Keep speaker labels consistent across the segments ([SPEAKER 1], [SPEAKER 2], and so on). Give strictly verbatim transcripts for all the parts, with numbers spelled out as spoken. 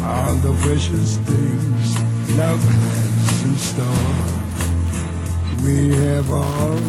[SPEAKER 1] all the precious things love has in store. We have all.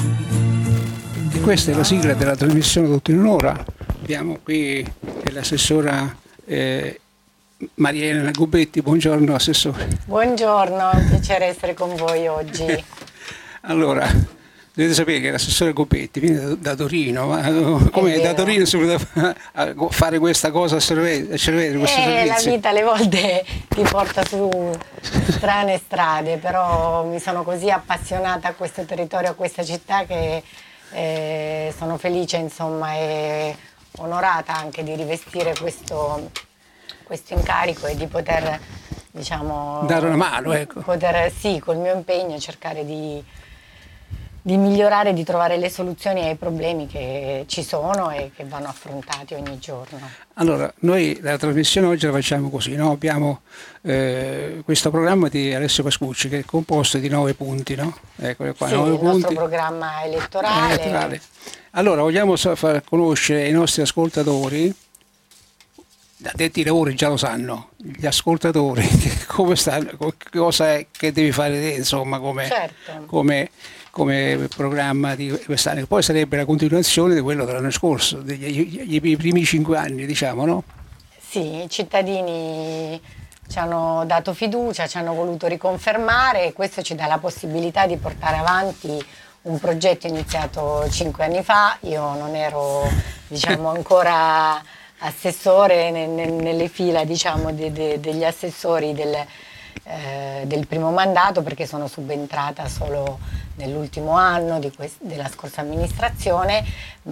[SPEAKER 2] E questa è la sigla della trasmissione Tutto in un'ora. Abbiamo qui l'assessora eh, Maria Elena Gubetti. Buongiorno assessore.
[SPEAKER 3] Buongiorno, è un piacere essere con voi oggi.
[SPEAKER 2] Allora, dovete sapere che l'assessore Gubetti viene da, da Torino, ma come da Torino si vuole fare questa cosa a Cerveteri?
[SPEAKER 3] Eh, la vita alle volte ti porta su strane strade, però mi sono così appassionata a questo territorio, a questa città, che eh, sono felice, insomma, e onorata anche di rivestire questo, questo incarico e di poter, diciamo,
[SPEAKER 2] dare una mano, ecco.
[SPEAKER 3] Poter, sì, col mio impegno cercare di di migliorare, di trovare le soluzioni ai problemi che ci sono e che vanno affrontati ogni giorno.
[SPEAKER 2] Allora, noi la trasmissione oggi la facciamo così, no? Abbiamo eh, questo programma di Alessio Pascucci che è composto di nove punti, no? Eccole qua,
[SPEAKER 3] sì,
[SPEAKER 2] nove
[SPEAKER 3] il
[SPEAKER 2] punti.
[SPEAKER 3] nostro programma elettorale.
[SPEAKER 2] elettorale. Allora, vogliamo far conoscere ai nostri ascoltatori, da detti lavori già lo sanno, gli ascoltatori, come stanno, cosa è che devi fare te, insomma, come,
[SPEAKER 3] certo.
[SPEAKER 2] come come programma di quest'anno, poi sarebbe la continuazione di quello dell'anno scorso, degli i primi cinque anni, diciamo, no?
[SPEAKER 3] Sì, i cittadini ci hanno dato fiducia, ci hanno voluto riconfermare e questo ci dà la possibilità di portare avanti un progetto iniziato cinque anni fa. Io non ero, diciamo, ancora assessore ne, ne, nelle fila, diciamo, de, de, degli assessori del Eh, del primo mandato, perché sono subentrata solo nell'ultimo anno di della scorsa amministrazione,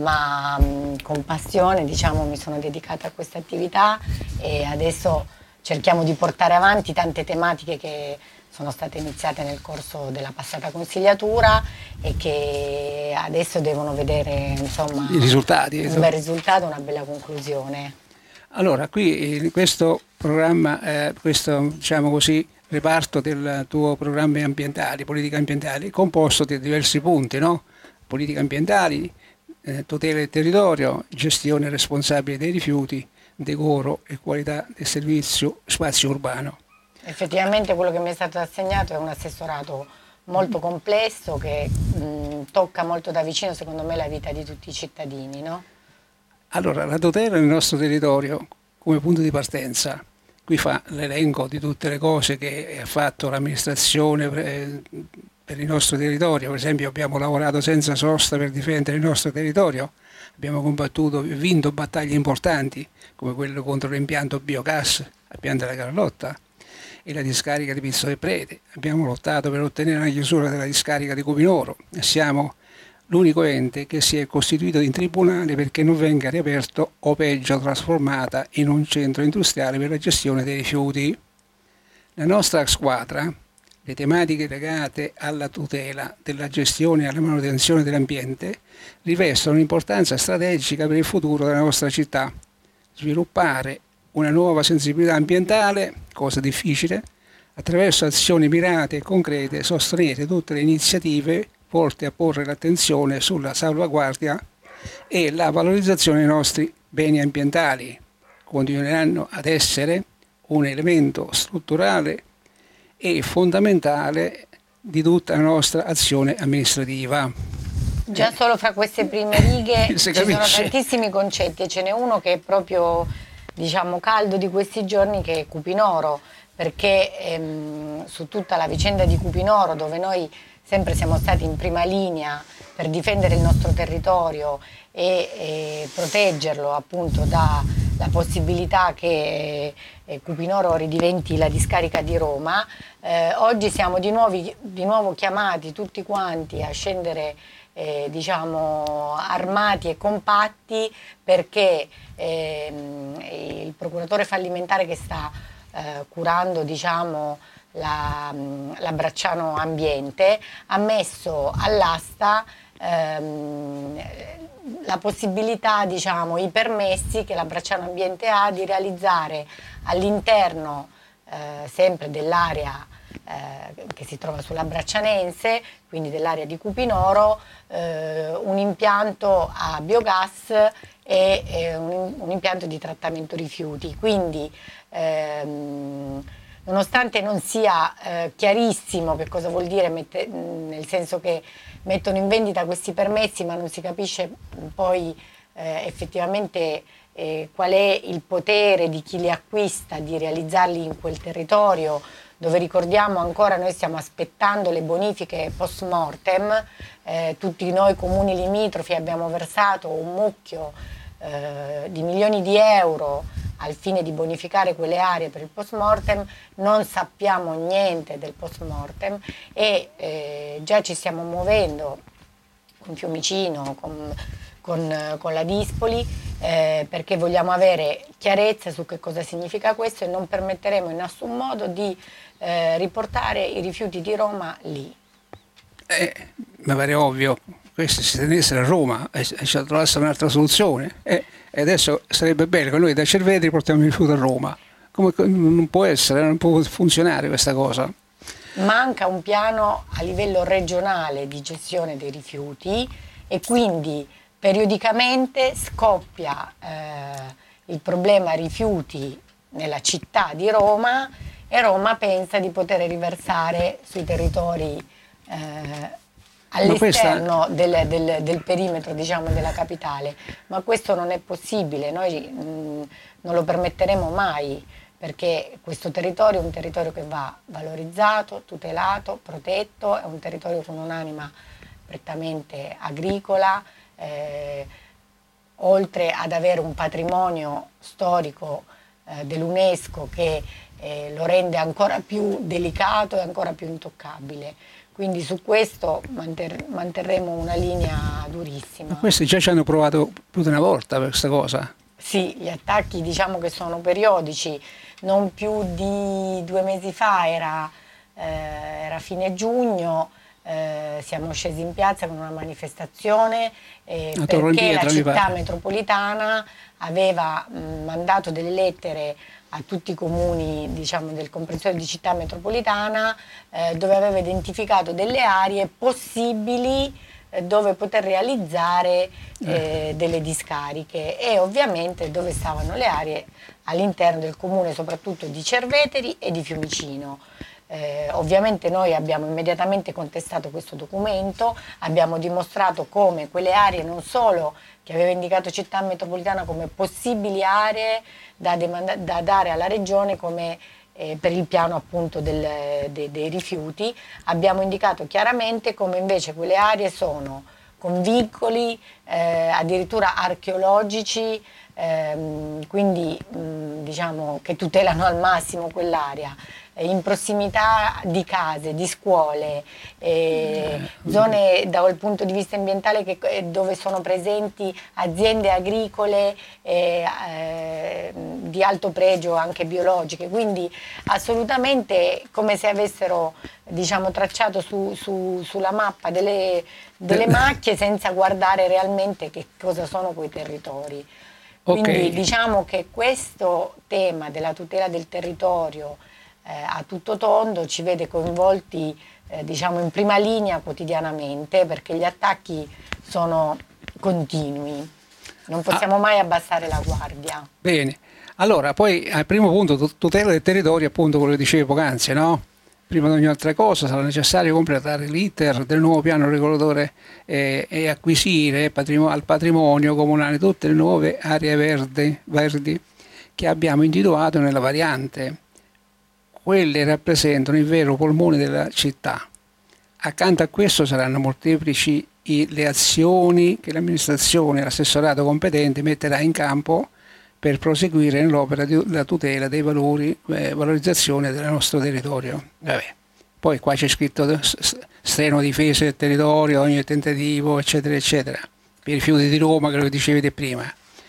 [SPEAKER 3] ma mh, con passione, diciamo, mi sono dedicata a questa attività e adesso cerchiamo di portare avanti tante tematiche che sono state iniziate nel corso della passata consigliatura e che adesso devono vedere, insomma,
[SPEAKER 2] i risultati,
[SPEAKER 3] un bel risultato, una bella conclusione.
[SPEAKER 2] Allora, qui in questo programma, eh, questo, diciamo così, reparto del tuo programma ambientali, politica ambientali, composto di diversi punti, no? Politica ambientali, eh, tutela del territorio, gestione responsabile dei rifiuti, decoro e qualità del servizio, spazio urbano.
[SPEAKER 3] Effettivamente quello che mi è stato assegnato è un assessorato molto complesso che mh, tocca molto da vicino, secondo me, la vita di tutti i cittadini, no?
[SPEAKER 2] Allora, la tutela del nostro territorio come punto di partenza, qui fa l'elenco di tutte le cose che ha fatto l'amministrazione per, per il nostro territorio. Per esempio abbiamo lavorato senza sosta per difendere il nostro territorio, abbiamo combattuto e vinto battaglie importanti come quello contro l'impianto biogas a Pian della Carlotta e la discarica di Pizzo del Prete, abbiamo lottato per ottenere la chiusura della discarica di Cupinoro e siamo l'unico ente che si è costituito in tribunale perché non venga riaperto o peggio trasformata in un centro industriale per la gestione dei rifiuti. La nostra squadra, le tematiche legate alla tutela della gestione e alla manutenzione dell'ambiente rivestono un'importanza strategica per il futuro della nostra città. Sviluppare una nuova sensibilità ambientale, cosa difficile, attraverso azioni mirate e concrete, sostenere tutte le iniziative volte a porre l'attenzione sulla salvaguardia e la valorizzazione dei nostri beni ambientali. Continueranno ad essere un elemento strutturale e fondamentale di tutta la nostra azione amministrativa.
[SPEAKER 3] Già solo fra queste prime righe ci
[SPEAKER 2] capisce.
[SPEAKER 3] Sono tantissimi concetti e ce n'è uno che è proprio, diciamo, caldo di questi giorni, che è Cupinoro, perché ehm, su tutta la vicenda di Cupinoro, dove noi sempre siamo stati in prima linea per difendere il nostro territorio e, e proteggerlo appunto dalla possibilità che eh, Cupinoro ridiventi la discarica di Roma, eh, oggi siamo di, nuovi, di nuovo chiamati tutti quanti a scendere eh, diciamo armati e compatti, perché eh, il procuratore fallimentare che sta eh, curando, diciamo, La, la Bracciano Ambiente ha messo all'asta ehm, la possibilità, diciamo, i permessi che la Bracciano Ambiente ha di realizzare all'interno eh, sempre dell'area eh, che si trova sulla Braccianense, quindi dell'area di Cupinoro, eh, un impianto a biogas e eh, un, un impianto di trattamento rifiuti. Quindi ehm, nonostante non sia eh, chiarissimo che cosa vuol dire, mette, nel senso che mettono in vendita questi permessi ma non si capisce poi eh, effettivamente eh, qual è il potere di chi li acquista di realizzarli in quel territorio, dove ricordiamo ancora noi stiamo aspettando le bonifiche post mortem, eh, tutti noi comuni limitrofi abbiamo versato un mucchio eh, di milioni di euro al fine di bonificare quelle aree per il post mortem, non sappiamo niente del post mortem e eh, già ci stiamo muovendo con Fiumicino, con, con, con la Dispoli, eh, perché vogliamo avere chiarezza su che cosa significa questo e non permetteremo in nessun modo di eh, riportare i rifiuti di Roma lì.
[SPEAKER 2] Eh, mi pare ovvio, questo si tenessero a Roma e ci trovasse un'altra soluzione. Eh, e adesso sarebbe bello che noi da Cerveteri portiamo i rifiuti a Roma. Come, non può essere, non può funzionare questa cosa.
[SPEAKER 3] Manca un piano a livello regionale di gestione dei rifiuti e quindi periodicamente scoppia eh, il problema rifiuti nella città di Roma e Roma pensa di poter riversare sui territori eh, all'esterno questa... del, del, del perimetro, diciamo, della capitale, ma questo non è possibile, noi mh, non lo permetteremo mai, perché questo territorio è un territorio che va valorizzato, tutelato, protetto, è un territorio con un'anima prettamente agricola, eh, oltre ad avere un patrimonio storico eh, dell'UNESCO che eh, lo rende ancora più delicato e ancora più intoccabile. Quindi su questo manter- manterremo una linea durissima.
[SPEAKER 2] Ma questi già ci hanno provato più di una volta per questa cosa?
[SPEAKER 3] Sì, gli attacchi diciamo che sono periodici, non più di due mesi fa, era, eh, era fine giugno, eh, siamo scesi in piazza con una manifestazione eh, perché Pietra, la città metropolitana aveva mh, mandato delle lettere a tutti i comuni, diciamo, del comprensorio di città metropolitana eh, dove aveva identificato delle aree possibili eh, dove poter realizzare eh, delle discariche e ovviamente dove stavano le aree all'interno del comune soprattutto di Cerveteri e di Fiumicino. Eh, ovviamente noi abbiamo immediatamente contestato questo documento, abbiamo dimostrato come quelle aree non solo che aveva indicato città metropolitana come possibili aree da, demanda- da dare alla regione come eh, per il piano appunto del, de- dei rifiuti, abbiamo indicato chiaramente come invece quelle aree sono con vincoli eh, addirittura archeologici, ehm, quindi mh, diciamo che tutelano al massimo quell'area, in prossimità di case, di scuole, eh, zone dal punto di vista ambientale che, dove sono presenti aziende agricole eh, eh, di alto pregio anche biologiche, quindi assolutamente come se avessero, diciamo, tracciato su, su, sulla mappa delle, delle macchie senza guardare realmente che cosa sono quei territori. Quindi okay. Diciamo che questo tema della tutela del territorio Eh, a tutto tondo ci vede coinvolti eh, diciamo in prima linea quotidianamente, perché gli attacchi sono continui, non possiamo ah. mai abbassare la guardia.
[SPEAKER 2] Bene, allora poi al primo punto tutela del territorio, appunto quello che dicevo poc'anzi, no? Prima di ogni altra cosa sarà necessario completare l'iter del nuovo piano regolatore eh, e acquisire patrimo- al patrimonio comunale tutte le nuove aree verdi, verdi che abbiamo individuato nella variante. Quelle rappresentano il vero polmone della città. Accanto a questo saranno molteplici le azioni che l'amministrazione e l'assessorato competente metterà in campo per proseguire nell'opera di la tutela dei valori, eh, valorizzazione del nostro territorio. Vabbè. Poi qua c'è scritto strenua difesa del territorio, ogni tentativo, eccetera, eccetera. Per i rifiuti di Roma, che lo dicevete prima.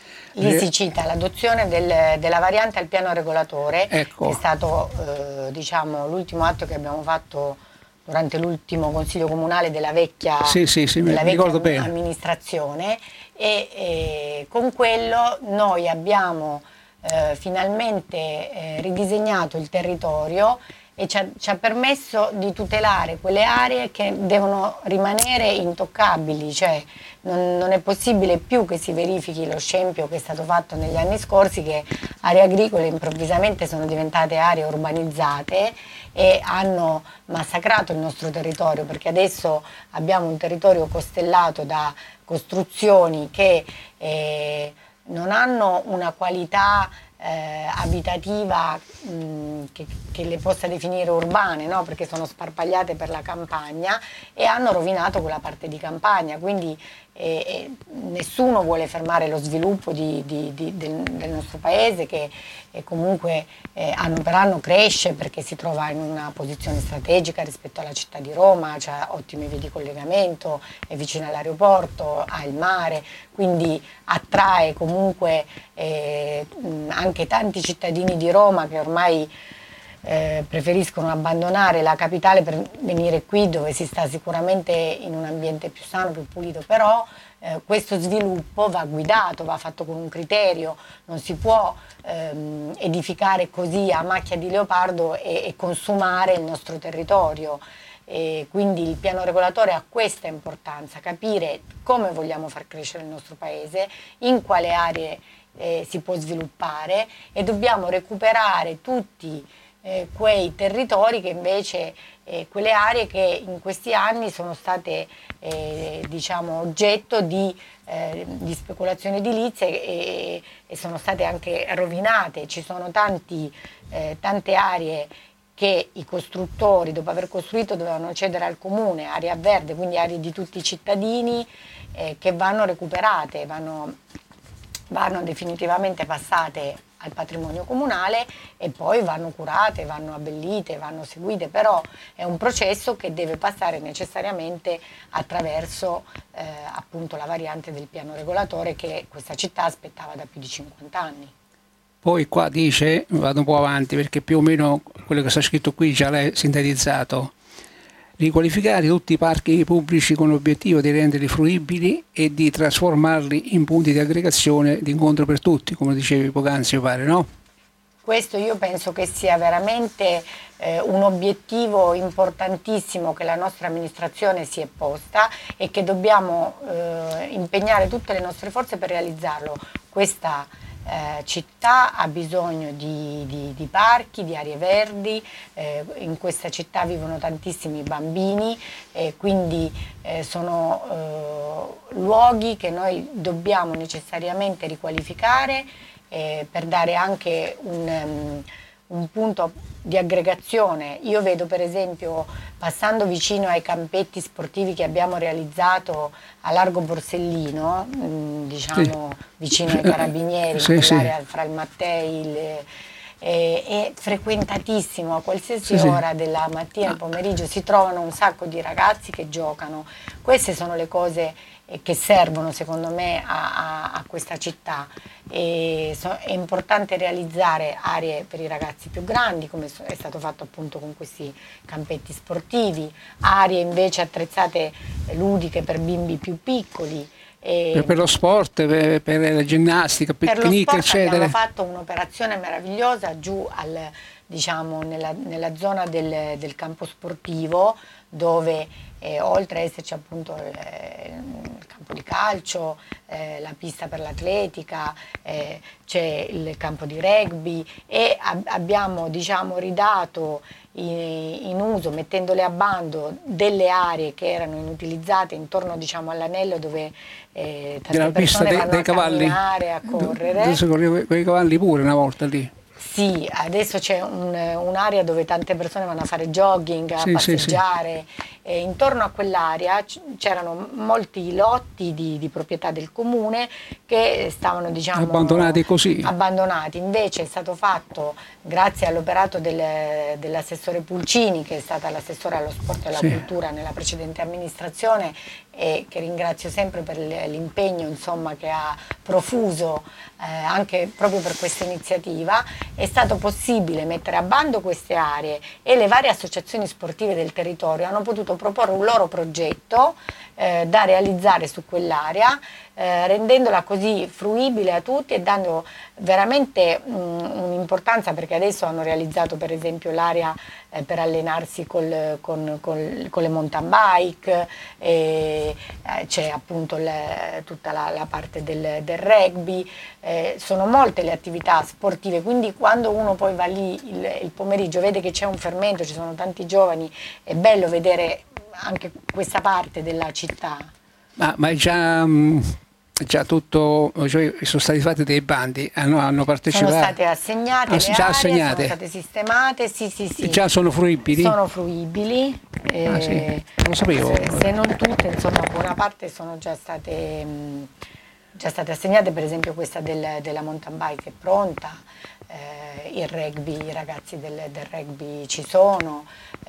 [SPEAKER 3] Lì si cita l'adozione del, della variante al piano regolatore,
[SPEAKER 2] ecco.
[SPEAKER 3] Che è stato eh, diciamo, l'ultimo atto che abbiamo fatto durante l'ultimo consiglio comunale della vecchia,
[SPEAKER 2] sì, sì, sì,
[SPEAKER 3] della
[SPEAKER 2] mi
[SPEAKER 3] vecchia
[SPEAKER 2] bene.
[SPEAKER 3] amministrazione e, e con quello noi abbiamo eh, finalmente eh, ridisegnato il territorio e ci ha, ci ha permesso di tutelare quelle aree che devono rimanere intoccabili, cioè non, non è possibile più che si verifichi lo scempio che è stato fatto negli anni scorsi, che aree agricole improvvisamente sono diventate aree urbanizzate e hanno massacrato il nostro territorio, perché adesso abbiamo un territorio costellato da costruzioni che eh, non hanno una qualità eh, abitativa mh, che, che le possa definire urbane, no? Perché sono sparpagliate per la campagna e hanno rovinato quella parte di campagna, quindi eh, eh, nessuno vuole fermare lo sviluppo di, di, di, del, del nostro paese, che eh, comunque eh, anno per anno cresce perché si trova in una posizione strategica rispetto alla città di Roma, ha ottime vie di collegamento, è vicino all'aeroporto, ha il mare, quindi attrae comunque eh, anche tanti cittadini di Roma che ormai eh, preferiscono abbandonare la capitale per venire qui, dove si sta sicuramente in un ambiente più sano, più pulito, però eh, questo sviluppo va guidato, va fatto con un criterio, non si può ehm, edificare così a macchia di leopardo e, e consumare il nostro territorio. E quindi il piano regolatore ha questa importanza, capire come vogliamo far crescere il nostro paese, in quale aree eh, si può sviluppare, e dobbiamo recuperare tutti eh, quei territori che invece, eh, quelle aree che in questi anni sono state eh, diciamo oggetto di, eh, di speculazione edilizia e, e sono state anche rovinate. Ci sono tanti, eh, tante aree che i costruttori, dopo aver costruito, dovevano cedere al comune, area verde, quindi aree di tutti i cittadini, eh, che vanno recuperate, vanno, vanno definitivamente passate al patrimonio comunale e poi vanno curate, vanno abbellite, vanno seguite, però è un processo che deve passare necessariamente attraverso eh, appunto la variante del piano regolatore che questa città aspettava da più di cinquanta anni.
[SPEAKER 2] Poi qua dice, vado un po' avanti perché più o meno quello che sta scritto qui già l'hai sintetizzato: riqualificare tutti i parchi pubblici con l'obiettivo di renderli fruibili e di trasformarli in punti di aggregazione di incontro per tutti, come dicevi poc'anzi, mi pare, no?
[SPEAKER 3] Questo io penso che sia veramente eh, un obiettivo importantissimo che la nostra amministrazione si è posta e che dobbiamo eh, impegnare tutte le nostre forze per realizzarlo. Questa Eh, città ha bisogno di, di, di parchi, di aree verdi, eh, in questa città vivono tantissimi bambini e quindi eh, sono eh, luoghi che noi dobbiamo necessariamente riqualificare eh, per dare anche un, um, un punto di aggregazione. Io vedo per esempio, passando vicino ai campetti sportivi che abbiamo realizzato a Largo Borsellino, mh, diciamo sì, vicino ai Carabinieri, sì, in quell'area sì, fra il Mattei, il, eh, è frequentatissimo, a qualsiasi sì, ora sì, della mattina e del pomeriggio si trovano un sacco di ragazzi che giocano. Queste sono le cose eh, che servono secondo me a, a, a questa città. E so, è importante realizzare aree per i ragazzi più grandi, come è stato fatto appunto con questi campetti sportivi, aree invece attrezzate ludiche per bimbi più piccoli.
[SPEAKER 2] E per lo sport, per, per la ginnastica,
[SPEAKER 3] per
[SPEAKER 2] picnic,
[SPEAKER 3] lo sport
[SPEAKER 2] eccetera.
[SPEAKER 3] Abbiamo fatto un'operazione meravigliosa giù al, diciamo, nella, nella zona del, del campo sportivo, dove eh, oltre ad esserci appunto il, il campo di calcio, eh, la pista per l'atletica, eh, c'è il campo di rugby e ab- abbiamo diciamo ridato in, in uso, mettendole a bando, delle aree che erano inutilizzate intorno diciamo all'anello dove eh, tante
[SPEAKER 2] della pista
[SPEAKER 3] persone
[SPEAKER 2] dei,
[SPEAKER 3] vanno
[SPEAKER 2] dei
[SPEAKER 3] a
[SPEAKER 2] cavalli,
[SPEAKER 3] camminare, a correre.
[SPEAKER 2] Adesso con i cavalli pure una volta lì.
[SPEAKER 3] Sì, adesso c'è un, un'area dove tante persone vanno a fare jogging, a
[SPEAKER 2] sì,
[SPEAKER 3] passeggiare.
[SPEAKER 2] Sì, sì.
[SPEAKER 3] E intorno a quell'area c'erano molti lotti di, di proprietà del comune che stavano diciamo
[SPEAKER 2] abbandonati così.
[SPEAKER 3] Abbandonati. Invece è stato fatto, grazie all'operato del, dell'assessore Pulcini, che è stata l'assessore allo sport e alla sì, cultura nella precedente amministrazione, e che ringrazio sempre per l'impegno insomma, che ha profuso eh, anche proprio per questa iniziativa, è stato possibile mettere a bando queste aree e le varie associazioni sportive del territorio hanno potuto proporre un loro progetto eh, da realizzare su quell'area, eh, rendendola così fruibile a tutti e dando veramente un'importanza, perché adesso hanno realizzato per esempio l'area eh, per allenarsi col, con, col, con le mountain bike, e, eh, c'è appunto le, tutta la, la parte del, del rugby, eh, sono molte le attività sportive, quindi quando uno poi va lì il, il pomeriggio vede che c'è un fermento, ci sono tanti giovani, è bello vedere anche questa parte della città.
[SPEAKER 2] Ma, ma è già... Mh... già tutto, cioè sono stati fatti dei bandi, hanno, hanno partecipato.
[SPEAKER 3] Sono state assegnate,
[SPEAKER 2] ah,
[SPEAKER 3] le
[SPEAKER 2] già
[SPEAKER 3] aree,
[SPEAKER 2] assegnate.
[SPEAKER 3] sono state sistemate, sì sì sì.
[SPEAKER 2] E già sono fruibili?
[SPEAKER 3] Sono fruibili, eh,
[SPEAKER 2] ah, sì. Non lo sapevo.
[SPEAKER 3] Se, se non tutte, insomma, buona parte sono già state, mh, già state assegnate, per esempio questa del, della mountain bike è pronta, eh, il rugby, i ragazzi del, del rugby ci sono,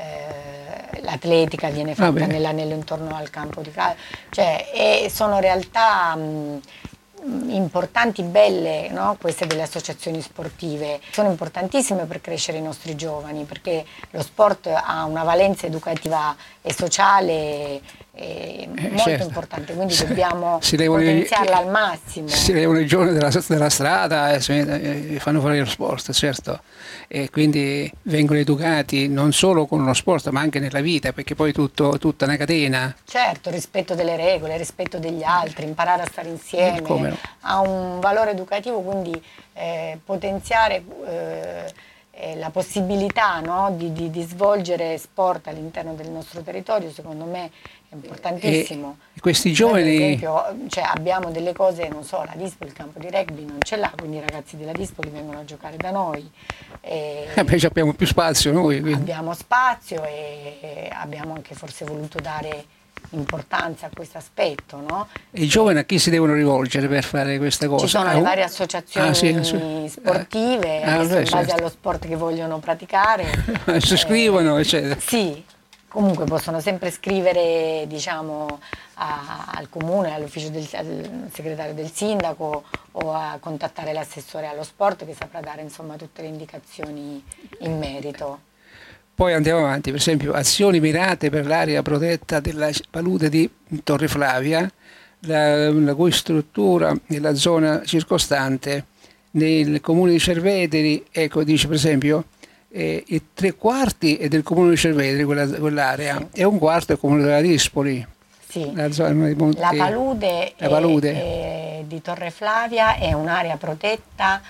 [SPEAKER 3] eh, l'atletica viene fatta nell'anello intorno al campo di calcio, cioè e sono realtà mh, importanti, belle, no? Queste delle associazioni sportive sono importantissime per crescere i nostri giovani, perché lo sport ha una valenza educativa e sociale eh, molto
[SPEAKER 2] certo.
[SPEAKER 3] importante, quindi dobbiamo
[SPEAKER 2] si
[SPEAKER 3] potenziarla
[SPEAKER 2] i,
[SPEAKER 3] al massimo.
[SPEAKER 2] Si levano i giovani della, della strada e, e fanno fare lo sport, certo, e quindi vengono educati non solo con lo sport ma anche nella vita, perché poi tutto, tutta una catena.
[SPEAKER 3] Certo, rispetto delle regole, rispetto degli altri, imparare a stare insieme,
[SPEAKER 2] no?
[SPEAKER 3] Ha un valore educativo, quindi eh, potenziare eh, la possibilità, no, di, di, di svolgere sport all'interno del nostro territorio, secondo me è importantissimo.
[SPEAKER 2] E questi giovani...
[SPEAKER 3] Noi, per esempio, cioè, abbiamo delle cose, non so, la Dispoli, il campo di rugby non ce l'ha, quindi i ragazzi della Dispoli vengono a giocare da noi. E
[SPEAKER 2] eh beh, abbiamo più spazio noi. Quindi.
[SPEAKER 3] Abbiamo spazio e, e abbiamo anche forse voluto dare importanza a questo aspetto, no?
[SPEAKER 2] E i giovani a chi si devono rivolgere per fare questa cosa?
[SPEAKER 3] Ci sono
[SPEAKER 2] ah,
[SPEAKER 3] le varie associazioni ah, sì, sportive,
[SPEAKER 2] ah,
[SPEAKER 3] in base
[SPEAKER 2] certo.
[SPEAKER 3] allo sport che vogliono praticare.
[SPEAKER 2] si iscrivono, eh, eccetera.
[SPEAKER 3] Sì, comunque possono sempre scrivere, diciamo, a, al comune, all'ufficio del al segretario del sindaco o a contattare l'assessore allo sport che saprà dare insomma tutte le indicazioni in merito.
[SPEAKER 2] Poi andiamo avanti, per esempio azioni mirate per l'area protetta della palude di Torre Flavia, la, la cui struttura nella zona circostante nel comune di Cerveteri, ecco, dice per esempio eh, i tre quarti è del comune di Cerveteri, quella, quell'area, sì. E un quarto è il comune della Dispoli.
[SPEAKER 3] Sì.
[SPEAKER 2] La, zona di Monte,
[SPEAKER 3] la palude,
[SPEAKER 2] la palude.
[SPEAKER 3] È, è di Torre Flavia è un'area protetta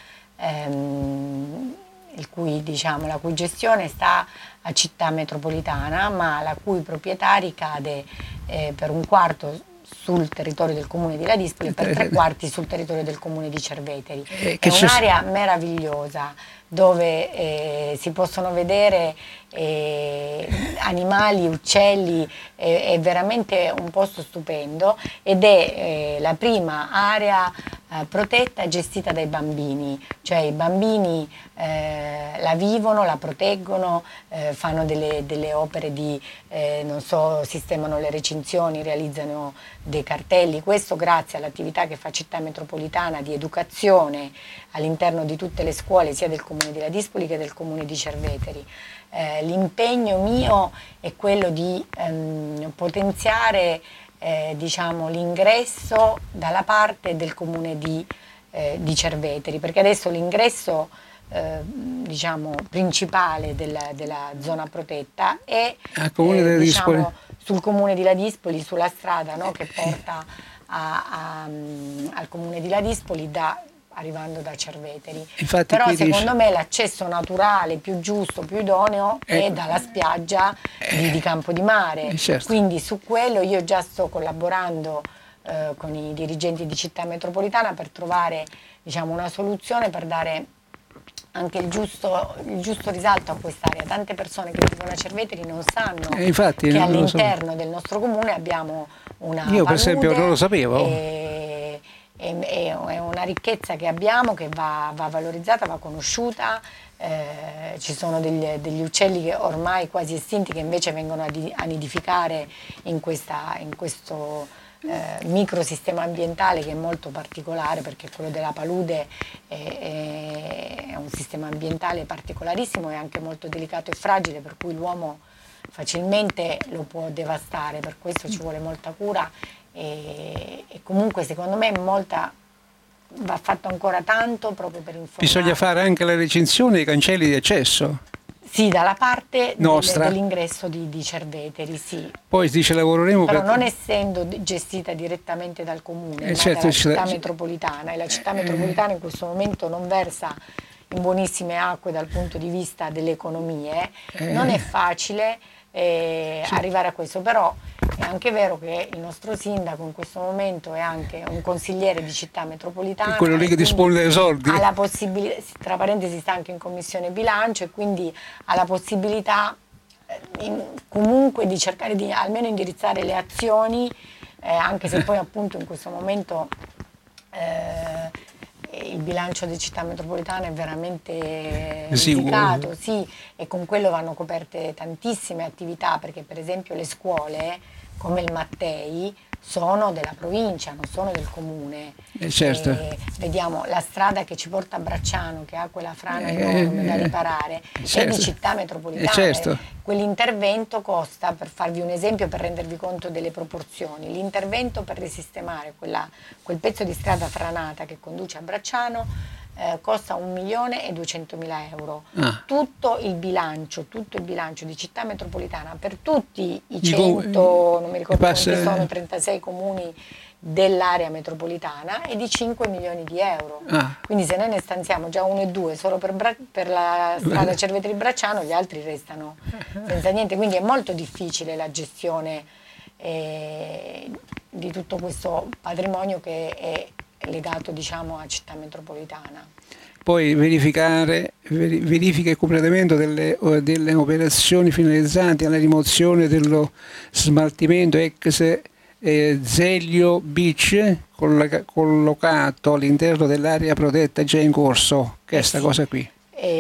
[SPEAKER 3] ehm, il cui, diciamo, la cui gestione sta a Città Metropolitana, ma la cui proprietari cade eh, per un quarto sul territorio del comune di Ladispoli e per tre quarti sul territorio del comune di Cerveteri. Eh, È un'area meravigliosa dove eh, si possono vedere eh, animali, uccelli, eh, è veramente un posto stupendo ed è eh, la prima area eh, protetta e gestita dai bambini, cioè i bambini eh, la vivono, la proteggono, eh, fanno delle, delle opere di, eh, non so, sistemano le recinzioni, realizzano dei cartelli, questo grazie all'attività che fa Città Metropolitana di educazione all'interno di tutte le scuole sia del comune di Ladispoli che del comune di Cerveteri. Eh, l'impegno mio è quello di ehm, potenziare eh, diciamo, l'ingresso dalla parte del comune di, eh, di Cerveteri, perché adesso l'ingresso eh, diciamo, principale della, della zona protetta è eh, diciamo, sul comune di Ladispoli, sulla strada, no, che porta a, a, al comune di Ladispoli da arrivando da Cerveteri. Infatti, però secondo dice... me l'accesso naturale più giusto, più idoneo eh, è dalla spiaggia eh, di, di Campodimare, eh, certo. Quindi su quello io già sto collaborando eh, con i dirigenti di Città Metropolitana per trovare, diciamo, una soluzione per dare anche il giusto, il giusto risalto a quest'area. Tante persone che vivono a Cerveteri non sanno eh, infatti, che all'interno del nostro comune abbiamo una
[SPEAKER 2] io palude, per esempio non lo sapevo
[SPEAKER 3] e, è, è una ricchezza che abbiamo, che va, va valorizzata, va conosciuta. Eh, ci sono degli, degli uccelli che ormai quasi estinti che invece vengono a nidificare in, questa, in questo eh, microsistema ambientale che è molto particolare, perché quello della palude è, è, è un sistema ambientale particolarissimo e anche molto delicato e fragile, per cui l'uomo facilmente lo può devastare, per questo ci vuole molta cura e, e comunque secondo me molta va fatto ancora tanto proprio per informare.
[SPEAKER 2] Bisogna fare anche la recinzione dei cancelli di accesso?
[SPEAKER 3] Sì, dalla parte
[SPEAKER 2] nostra
[SPEAKER 3] dell'ingresso di, di Cerveteri, sì.
[SPEAKER 2] Poi dice lavoreremo
[SPEAKER 3] però
[SPEAKER 2] per...
[SPEAKER 3] non essendo gestita direttamente dal comune,
[SPEAKER 2] eh
[SPEAKER 3] ma
[SPEAKER 2] certo,
[SPEAKER 3] dalla città
[SPEAKER 2] c-
[SPEAKER 3] metropolitana, e la città
[SPEAKER 2] eh,
[SPEAKER 3] metropolitana in questo momento non versa in buonissime acque dal punto di vista delle economie, eh, non è facile eh, sì. arrivare a questo, però è anche vero che il nostro sindaco in questo momento è anche un consigliere di città metropolitana,
[SPEAKER 2] quello lì che dispone dei soldi,
[SPEAKER 3] ha la possibilità, tra parentesi sta anche in commissione bilancio, e quindi ha la possibilità eh, in, comunque di cercare di almeno indirizzare le azioni, eh, anche se poi appunto in questo momento eh, il bilancio di città metropolitana è veramente risicato, sì, e con quello vanno coperte tantissime attività, perché per esempio le scuole come il Mattei sono della provincia, non sono del comune.
[SPEAKER 2] Eh certo.
[SPEAKER 3] E vediamo la strada che ci porta a Bracciano, che ha quella frana enorme eh, da riparare, certo. è di città metropolitana.
[SPEAKER 2] Eh certo.
[SPEAKER 3] Quell'intervento costa, per farvi un esempio, per rendervi conto delle proporzioni, l'intervento per risistemare quella, quel pezzo di strada franata che conduce a Bracciano eh, costa un milione e duecentomila euro. Ah. Tutto il bilancio, tutto il bilancio di città metropolitana per tutti i cento, non mi ricordo quanti sono, trentasei comuni dell'area metropolitana, è di cinque milioni di euro. Ah. Quindi se noi ne stanziamo già uno e due solo per, Bra- per la strada Cerveteri-Bracciano, gli altri restano senza niente. Quindi è molto difficile la gestione eh, di tutto questo patrimonio che è legato, diciamo, a città metropolitana.
[SPEAKER 2] Poi verificare verifica il completamento delle, delle operazioni finalizzate alla rimozione dello smaltimento ex eh, Zelio Beach collocato all'interno dell'area protetta già in corso, che è questa eh sì. cosa qui.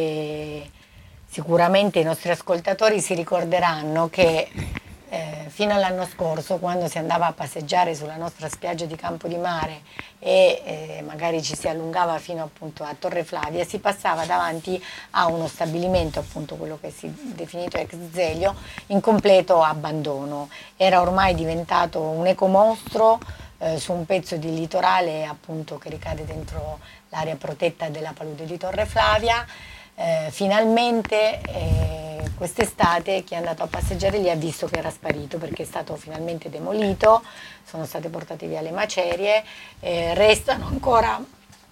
[SPEAKER 3] E sicuramente i nostri ascoltatori si ricorderanno che Eh, fino all'anno scorso, quando si andava a passeggiare sulla nostra spiaggia di Campodimare e eh, magari ci si allungava fino appunto a Torre Flavia, si passava davanti a uno stabilimento, appunto quello che si è definito ex Zelio, in completo abbandono. Era ormai diventato un ecomostro eh, su un pezzo di litorale appunto che ricade dentro l'area protetta della palude di Torre Flavia. Eh, finalmente eh, quest'estate chi è andato a passeggiare lì ha visto che era sparito, perché è stato finalmente demolito, sono state portate via le macerie, eh, restano ancora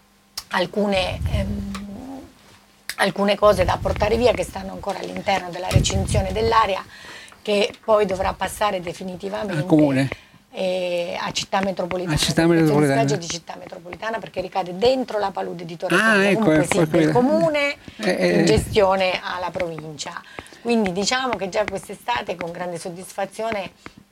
[SPEAKER 3] alcune, ehm, alcune cose da portare via che stanno ancora all'interno della recinzione dell'area, che poi dovrà passare definitivamente
[SPEAKER 2] al comune.
[SPEAKER 3] E a città metropolitana,
[SPEAKER 2] a città metropolitana.
[SPEAKER 3] di città metropolitana, perché ricade dentro la palude di Torre
[SPEAKER 2] ah,
[SPEAKER 3] Flavia,
[SPEAKER 2] ecco,
[SPEAKER 3] comunque
[SPEAKER 2] ecco,
[SPEAKER 3] sì, del comune
[SPEAKER 2] eh,
[SPEAKER 3] in gestione alla provincia. Quindi diciamo che già quest'estate con grande soddisfazione,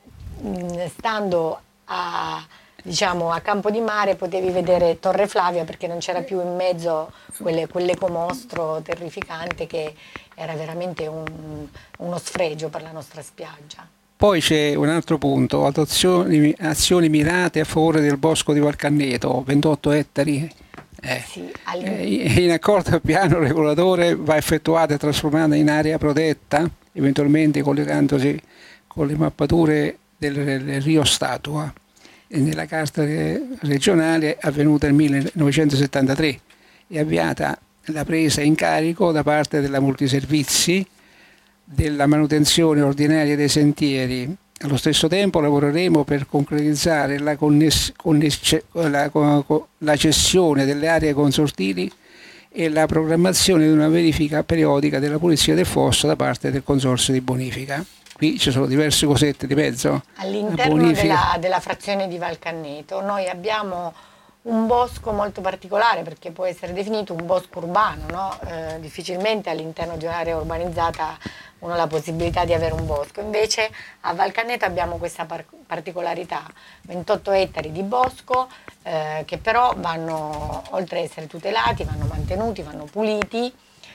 [SPEAKER 3] mh, stando a, diciamo, a Campodimare, potevi vedere Torre Flavia, perché non c'era più in mezzo quelle, quell'ecomostro terrificante che era veramente un, uno sfregio per la nostra spiaggia.
[SPEAKER 2] Poi c'è un altro punto, azioni, azioni mirate a favore del bosco di Valcanneto, ventotto ettari. Eh,
[SPEAKER 3] sì,
[SPEAKER 2] eh, in accordo al piano regolatore va effettuata e trasformata in area protetta, eventualmente collegandosi con le mappature del, del Rio Statua, nella carta regionale avvenuta nel millenovecentosettantatré. È avviata la presa in carico da parte della Multiservizi della manutenzione ordinaria dei sentieri. Allo stesso tempo lavoreremo per concretizzare la, conness- conness- la, la cessione delle aree consortili e la programmazione di una verifica periodica della pulizia del fosso da parte del consorzio di bonifica. Qui ci sono diverse cosette di mezzo.
[SPEAKER 3] All'interno della, della frazione di Valcanneto noi abbiamo un bosco molto particolare, perché può essere definito un bosco urbano, no? Eh, difficilmente all'interno di un'area urbanizzata uno ha la possibilità di avere un bosco. Invece a Val Canneto abbiamo questa par- particolarità, ventotto ettari di bosco eh, che però vanno, oltre ad essere tutelati, vanno mantenuti, vanno puliti,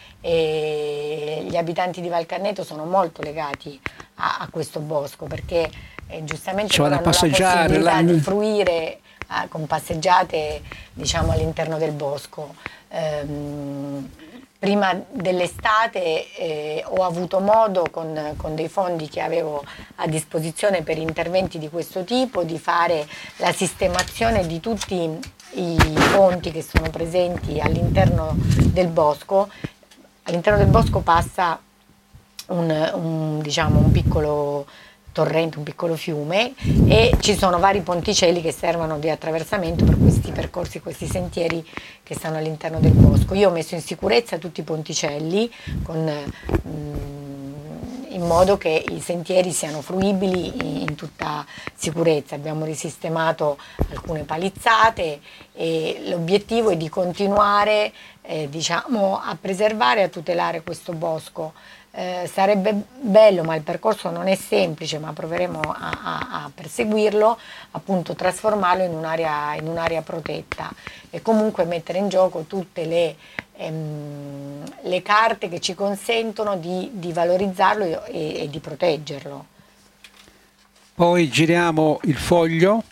[SPEAKER 3] e gli abitanti di Val Canneto sono molto legati a, a questo bosco, perché eh, giustamente
[SPEAKER 2] Ci vado a
[SPEAKER 3] hanno la
[SPEAKER 2] passeggiare,
[SPEAKER 3] possibilità
[SPEAKER 2] là-
[SPEAKER 3] di fruire eh, con passeggiate, diciamo, all'interno del bosco. Ehm, prima dell'estate eh, ho avuto modo, con, con dei fondi che avevo a disposizione per interventi di questo tipo, di fare la sistemazione di tutti i ponti che sono presenti all'interno del bosco. All'interno del bosco passa un, un, diciamo, un piccolo torrente, un piccolo fiume, e ci sono vari ponticelli che servono di attraversamento per questi percorsi, questi sentieri che stanno all'interno del bosco. Io ho messo in sicurezza tutti i ponticelli con, mm, in modo che i sentieri siano fruibili in tutta sicurezza. Abbiamo risistemato alcune palizzate e l'obiettivo è di continuare eh, diciamo, a preservare e a tutelare questo bosco. Eh, sarebbe bello, ma il percorso non è semplice, ma proveremo a, a, a perseguirlo, appunto trasformarlo in un'area, in un'area protetta e comunque mettere in gioco tutte le, ehm, le carte che ci consentono di, di valorizzarlo e, e di proteggerlo.
[SPEAKER 2] Poi giriamo il foglio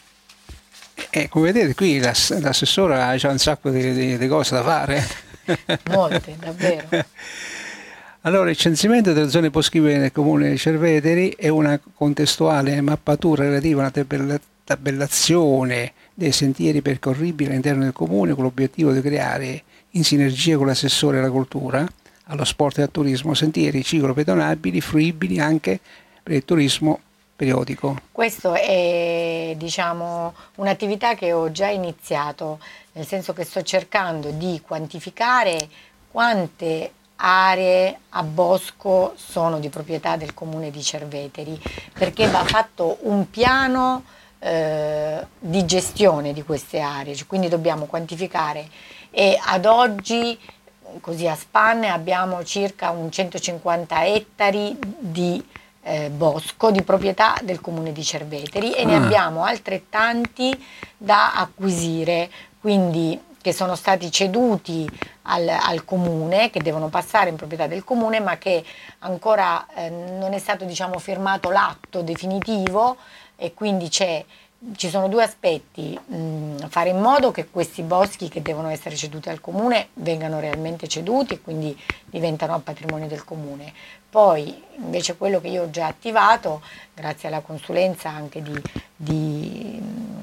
[SPEAKER 2] e come vedete qui l'ass- l'assessora ha già un sacco di, di- di cose da fare.
[SPEAKER 3] Molte, davvero.
[SPEAKER 2] Allora, il censimento delle zone boschive nel comune di Cerveteri è una contestuale mappatura relativa a una tabella- tabellazione dei sentieri percorribili all'interno del comune, con l'obiettivo di creare, in sinergia con l'assessore alla cultura, allo sport e al turismo, sentieri ciclopedonabili, fruibili anche per il turismo periodico.
[SPEAKER 3] Questo è, diciamo, un'attività che ho già iniziato, nel senso che sto cercando di quantificare quante aree a bosco sono di proprietà del comune di Cerveteri, perché va fatto un piano eh, di gestione di queste aree, cioè, quindi dobbiamo quantificare, e ad oggi, così a spanne, abbiamo circa un centocinquanta ettari di eh, bosco di proprietà del comune di Cerveteri e
[SPEAKER 2] Ah.
[SPEAKER 3] ne abbiamo altrettanti da acquisire, quindi che sono stati ceduti al, al comune, che devono passare in proprietà del comune, ma che ancora eh, non è stato, diciamo, firmato l'atto definitivo, e quindi c'è, ci sono due aspetti: mh, fare in modo che questi boschi che devono essere ceduti al comune vengano realmente ceduti e quindi diventano a patrimonio del comune. Poi invece quello che io ho già attivato, grazie alla consulenza anche di, di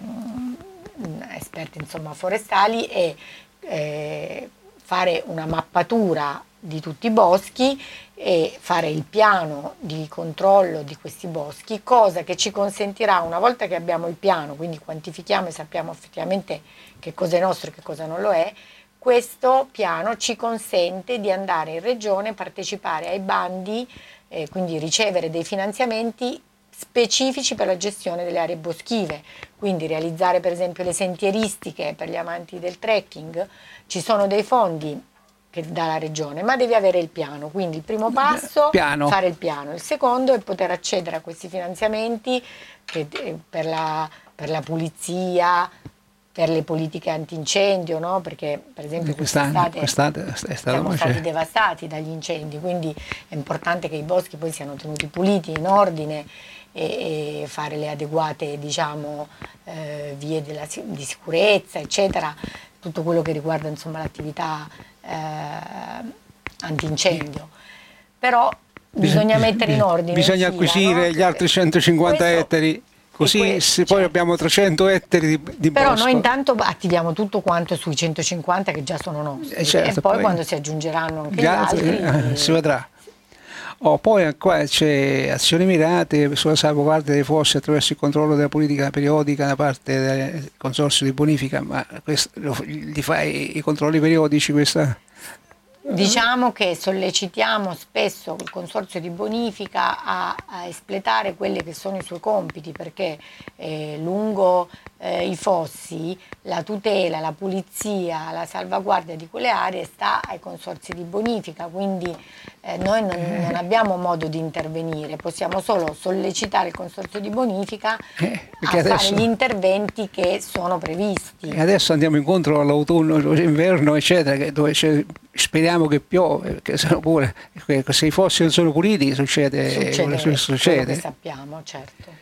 [SPEAKER 3] esperti, insomma, forestali, è eh, fare una mappatura di tutti i boschi e fare il piano di controllo di questi boschi, cosa che ci consentirà, una volta che abbiamo il piano, quindi quantifichiamo e sappiamo effettivamente che cosa è nostro e che cosa non lo è, questo piano ci consente di andare in regione, partecipare ai bandi, eh, quindi ricevere dei finanziamenti specifici per la gestione delle aree boschive, quindi realizzare per esempio le sentieristiche per gli amanti del trekking. Ci sono dei fondi che dà la regione, ma devi avere il piano, quindi il primo passo è fare il piano, il secondo è poter accedere a questi finanziamenti che, eh, per, la, per la pulizia, per le politiche antincendio, no? Perché per esempio quest'estate,
[SPEAKER 2] quest'estate è
[SPEAKER 3] siamo stati devastati dagli incendi, quindi è importante che i boschi poi siano tenuti puliti, in ordine, e, e fare le adeguate, diciamo, eh, vie della, di sicurezza, eccetera, tutto quello che riguarda, insomma, l'attività eh, antincendio. Però bisogna mettere in ordine,
[SPEAKER 2] bisogna
[SPEAKER 3] in fila,
[SPEAKER 2] acquisire, no? Gli altri centocinquanta
[SPEAKER 3] Questo,
[SPEAKER 2] ettari, così
[SPEAKER 3] que-
[SPEAKER 2] se poi
[SPEAKER 3] certo.
[SPEAKER 2] abbiamo trecento ettari di, di
[SPEAKER 3] Però
[SPEAKER 2] bosco.
[SPEAKER 3] noi intanto attiviamo tutto quanto sui centocinquanta che già sono nostri,
[SPEAKER 2] Eh, certo,
[SPEAKER 3] e poi,
[SPEAKER 2] poi
[SPEAKER 3] quando si aggiungeranno anche
[SPEAKER 2] gli
[SPEAKER 3] gli
[SPEAKER 2] altri,
[SPEAKER 3] altri,
[SPEAKER 2] eh, si vedrà. Oh, poi qua c'è azioni mirate sulla salvaguardia dei fossi attraverso il controllo della politica periodica da parte del consorzio di bonifica, ma questo, lo, gli fai i controlli periodici questa?
[SPEAKER 3] Diciamo che sollecitiamo spesso il Consorzio di Bonifica a, a espletare quelli che sono i suoi compiti, perché eh, lungo eh, i fossi la tutela, la pulizia, la salvaguardia di quelle aree sta ai consorzi di bonifica, quindi eh, noi non, non abbiamo modo di intervenire, possiamo solo sollecitare il Consorzio di Bonifica
[SPEAKER 2] Eh,
[SPEAKER 3] a
[SPEAKER 2] adesso,
[SPEAKER 3] fare gli interventi che sono previsti.
[SPEAKER 2] e adesso andiamo incontro all'autunno, all'inverno, eccetera, che dove c'è, speriamo che piove, che se, pure, se i fossi non sono puliti succede,
[SPEAKER 3] Succede,
[SPEAKER 2] quello che
[SPEAKER 3] quello
[SPEAKER 2] succede.
[SPEAKER 3] che sappiamo, certo.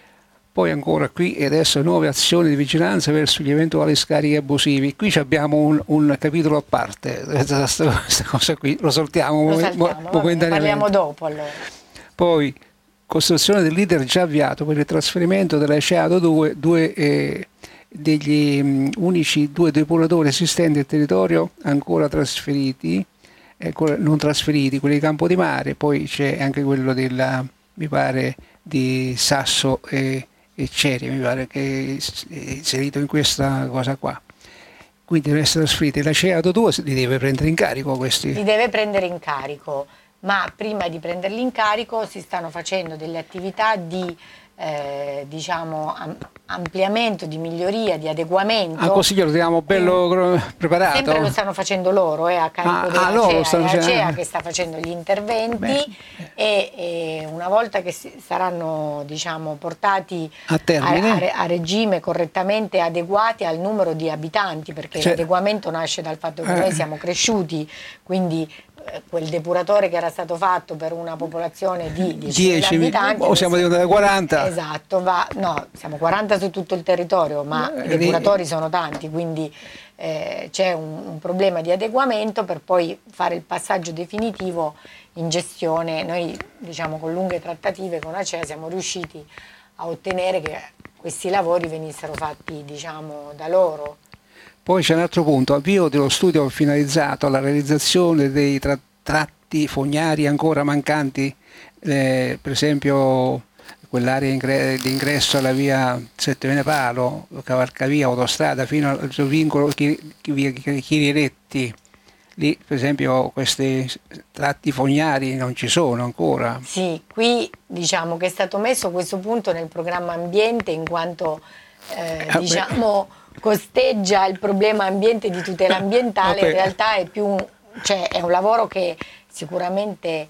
[SPEAKER 2] Poi ancora qui e adesso nuove azioni di vigilanza verso gli eventuali scarichi abusivi. Qui abbiamo un, un capitolo a parte, questa cosa qui lo saltiamo,
[SPEAKER 3] Lo saltiamo,
[SPEAKER 2] momentaneamente.
[SPEAKER 3] Parliamo dopo allora.
[SPEAKER 2] Poi costruzione del leader già avviato per il trasferimento della CEADO due, due eh, degli um, unici due depuratori esistenti al territorio ancora trasferiti, eh, non trasferiti, quelli di Campodimare, poi c'è anche quello della, mi pare, di Sasso e e Ceri, mi pare che è inserito in questa cosa qua. Quindi deve essere trasferiti. La CEADO due li deve prendere in carico questi?
[SPEAKER 3] Li deve prendere in carico, ma prima di prenderli in carico si stanno facendo delle attività di eh, diciamo am- ampliamento, di miglioria, di adeguamento.
[SPEAKER 2] Ah, così lo teniamo bello eh, preparato?
[SPEAKER 3] Sempre lo stanno facendo loro, eh, a carico
[SPEAKER 2] ah,
[SPEAKER 3] della
[SPEAKER 2] ah, loro
[SPEAKER 3] CEA,
[SPEAKER 2] stanno
[SPEAKER 3] è la
[SPEAKER 2] facendo...
[SPEAKER 3] CEA che sta facendo gli interventi e, e una volta che si, saranno diciamo, portati
[SPEAKER 2] a, termine.
[SPEAKER 3] A, a, a regime correttamente adeguati al numero di abitanti, perché cioè, l'adeguamento nasce dal fatto che eh. noi siamo cresciuti, quindi quel depuratore che era stato fatto per una popolazione di diecimila abitanti
[SPEAKER 2] o siamo diventati quaranta?
[SPEAKER 3] Esatto, va, no, siamo quaranta su tutto il territorio, ma eh, i depuratori sono tanti, quindi eh, c'è un, un problema di adeguamento per poi fare il passaggio definitivo in gestione. Noi diciamo con lunghe trattative con Acea siamo riusciti a ottenere che questi lavori venissero fatti diciamo da loro.
[SPEAKER 2] Poi c'è un altro punto, avvio dello studio finalizzato alla realizzazione dei tra- tratti fognari ancora mancanti, eh, per esempio quell'area ingre- di ingresso alla via Sette Palo, cavalcavia, autostrada, fino al vincolo chi- chi- via Chiriretti. Lì per esempio questi tratti fognari non ci sono ancora.
[SPEAKER 3] Sì, qui diciamo che è stato messo questo punto nel programma ambiente in quanto eh, ah, diciamo... costeggia il problema ambiente di tutela ambientale, in realtà è più un, cioè è un lavoro che sicuramente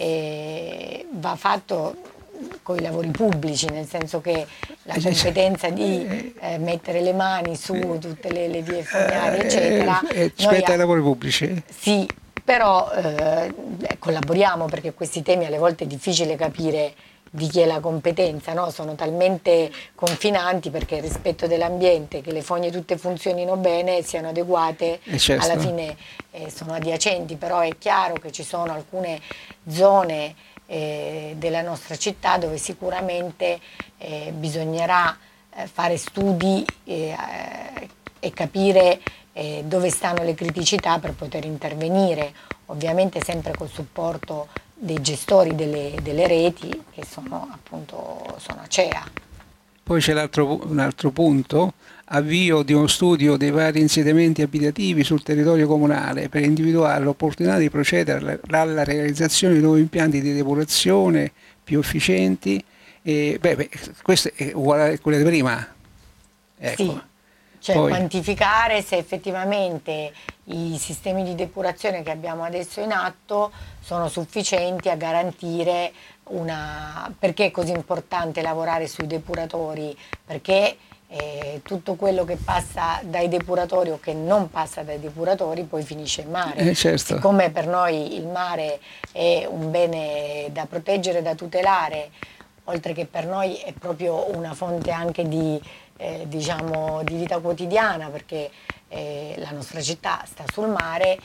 [SPEAKER 3] eh, va fatto con i lavori pubblici, nel senso che la competenza di eh, mettere le mani su tutte le, le vie fognari eccetera
[SPEAKER 2] spetta ai lavori pubblici?
[SPEAKER 3] Sì, però eh, collaboriamo, perché questi temi alle volte è difficile capire di chi è la competenza, no? Sono talmente confinanti, perché il rispetto dell'ambiente, che le fogne tutte funzionino bene, siano adeguate,
[SPEAKER 2] certo.
[SPEAKER 3] Alla fine eh, sono adiacenti, però è chiaro che ci sono alcune zone eh, della nostra città dove sicuramente eh, bisognerà eh, fare studi eh, e capire eh, dove stanno le criticità per poter intervenire, ovviamente sempre col supporto dei gestori delle, delle reti, che sono appunto sono Acea.
[SPEAKER 2] Poi c'è l'altro, un altro punto, avvio di uno studio dei vari insediamenti abitativi sul territorio comunale per individuare l'opportunità di procedere alla realizzazione di nuovi impianti di depurazione più efficienti. E, beh, beh, questo è uguale a quello di prima. Ecco.
[SPEAKER 3] Sì. Cioè
[SPEAKER 2] Poi.
[SPEAKER 3] Quantificare se effettivamente i sistemi di depurazione che abbiamo adesso in atto sono sufficienti a garantire una... Perché è così importante lavorare sui depuratori? Perché eh, tutto quello che passa dai depuratori o che non passa dai depuratori poi finisce in mare.
[SPEAKER 2] Eh, certo.
[SPEAKER 3] Siccome per noi il mare è un bene da proteggere, da tutelare, oltre che per noi è proprio una fonte anche di... Eh, diciamo di vita quotidiana, perché eh, la nostra città sta sul mare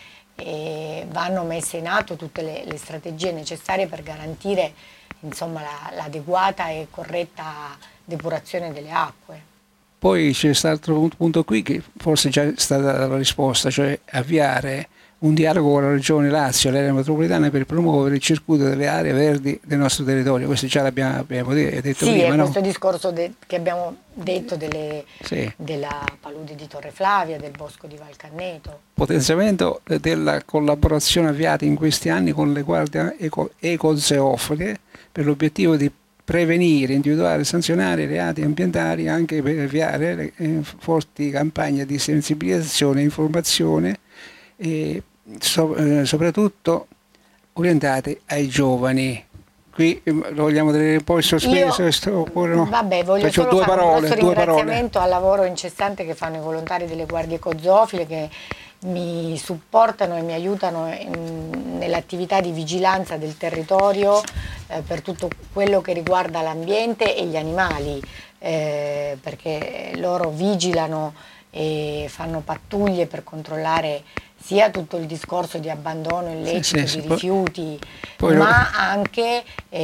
[SPEAKER 3] e vanno messe in atto tutte le, le strategie necessarie per garantire insomma la, l'adeguata e corretta depurazione delle acque.
[SPEAKER 2] Poi c'è stato un punto qui che forse già è stata la risposta, cioè avviare un dialogo con la Regione Lazio e l'area metropolitana per promuovere il circuito delle aree verdi del nostro territorio. Questo già l'abbiamo abbiamo detto
[SPEAKER 3] sì,
[SPEAKER 2] prima,
[SPEAKER 3] è
[SPEAKER 2] no?
[SPEAKER 3] questo discorso de- che abbiamo detto delle,
[SPEAKER 2] Sì.
[SPEAKER 3] della palude di Torre Flavia, del bosco di Valcanneto.
[SPEAKER 2] Potenziamento della collaborazione avviata in questi anni con le guardie eco- ecozoofile per l'obiettivo di prevenire, individuare e sanzionare i reati ambientali, anche per avviare le, eh, forti campagne di sensibilizzazione e informazione, e so- eh, soprattutto orientate ai giovani. Qui eh, lo vogliamo tenere un po' in sospeso,
[SPEAKER 3] Io,
[SPEAKER 2] questo, oppure no?
[SPEAKER 3] vabbè, voglio
[SPEAKER 2] Faccio
[SPEAKER 3] solo
[SPEAKER 2] due
[SPEAKER 3] fare
[SPEAKER 2] parole,
[SPEAKER 3] un grosso
[SPEAKER 2] due parole.
[SPEAKER 3] ringraziamento al lavoro incessante che fanno i volontari delle guardie ecozoofile, che mi supportano e mi aiutano in- nell'attività di vigilanza del territorio eh, per tutto quello che riguarda l'ambiente e gli animali, eh, perché loro vigilano e fanno pattuglie per controllare sia tutto il discorso di abbandono illecito
[SPEAKER 2] Sì, sì,
[SPEAKER 3] di
[SPEAKER 2] sì, poi-
[SPEAKER 3] rifiuti,
[SPEAKER 2] poi-
[SPEAKER 3] ma anche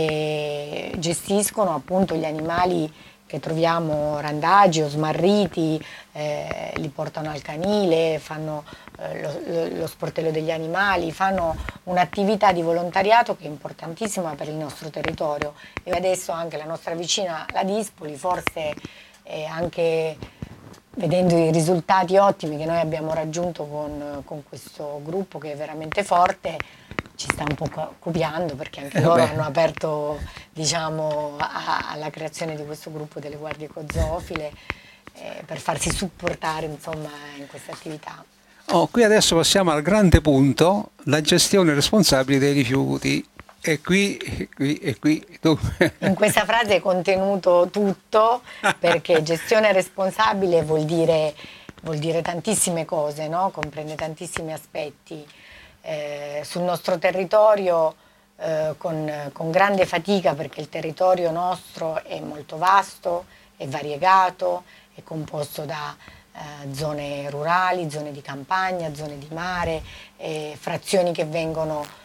[SPEAKER 3] eh, gestiscono appunto gli animali che troviamo randagi o smarriti, eh, li portano al canile, fanno eh, lo, lo- lo sportello degli animali, fanno un'attività di volontariato che è importantissima per il nostro territorio, e adesso anche la nostra vicina, la Dispoli, forse eh, anche vedendo i risultati ottimi che noi abbiamo raggiunto con, con questo gruppo che è veramente forte, ci sta un po' co- copiando, perché anche
[SPEAKER 2] Eh,
[SPEAKER 3] loro
[SPEAKER 2] vabbè.
[SPEAKER 3] hanno aperto, diciamo, a- alla creazione di questo gruppo delle guardie ecozoofile eh, per farsi supportare, insomma, in questa attività.
[SPEAKER 2] Oh, qui adesso passiamo al grande punto, la gestione responsabile dei rifiuti. E qui, e qui, e qui, tu.
[SPEAKER 3] In questa frase è contenuto tutto, perché gestione responsabile vuol dire, vuol dire tantissime cose, no? Comprende tantissimi aspetti. Eh, sul nostro territorio eh, con, con grande fatica, perché il territorio nostro è molto vasto, è variegato, è composto da eh, zone rurali, zone di campagna, zone di mare, eh, frazioni che vengono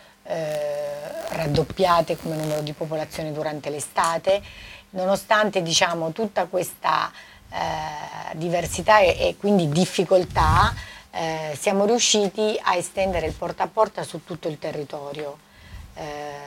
[SPEAKER 3] eh, raddoppiate come numero di popolazione durante l'estate. Nonostante, diciamo, tutta questa eh, diversità e, e quindi difficoltà, eh, siamo riusciti a estendere il porta a porta su tutto il territorio. Eh,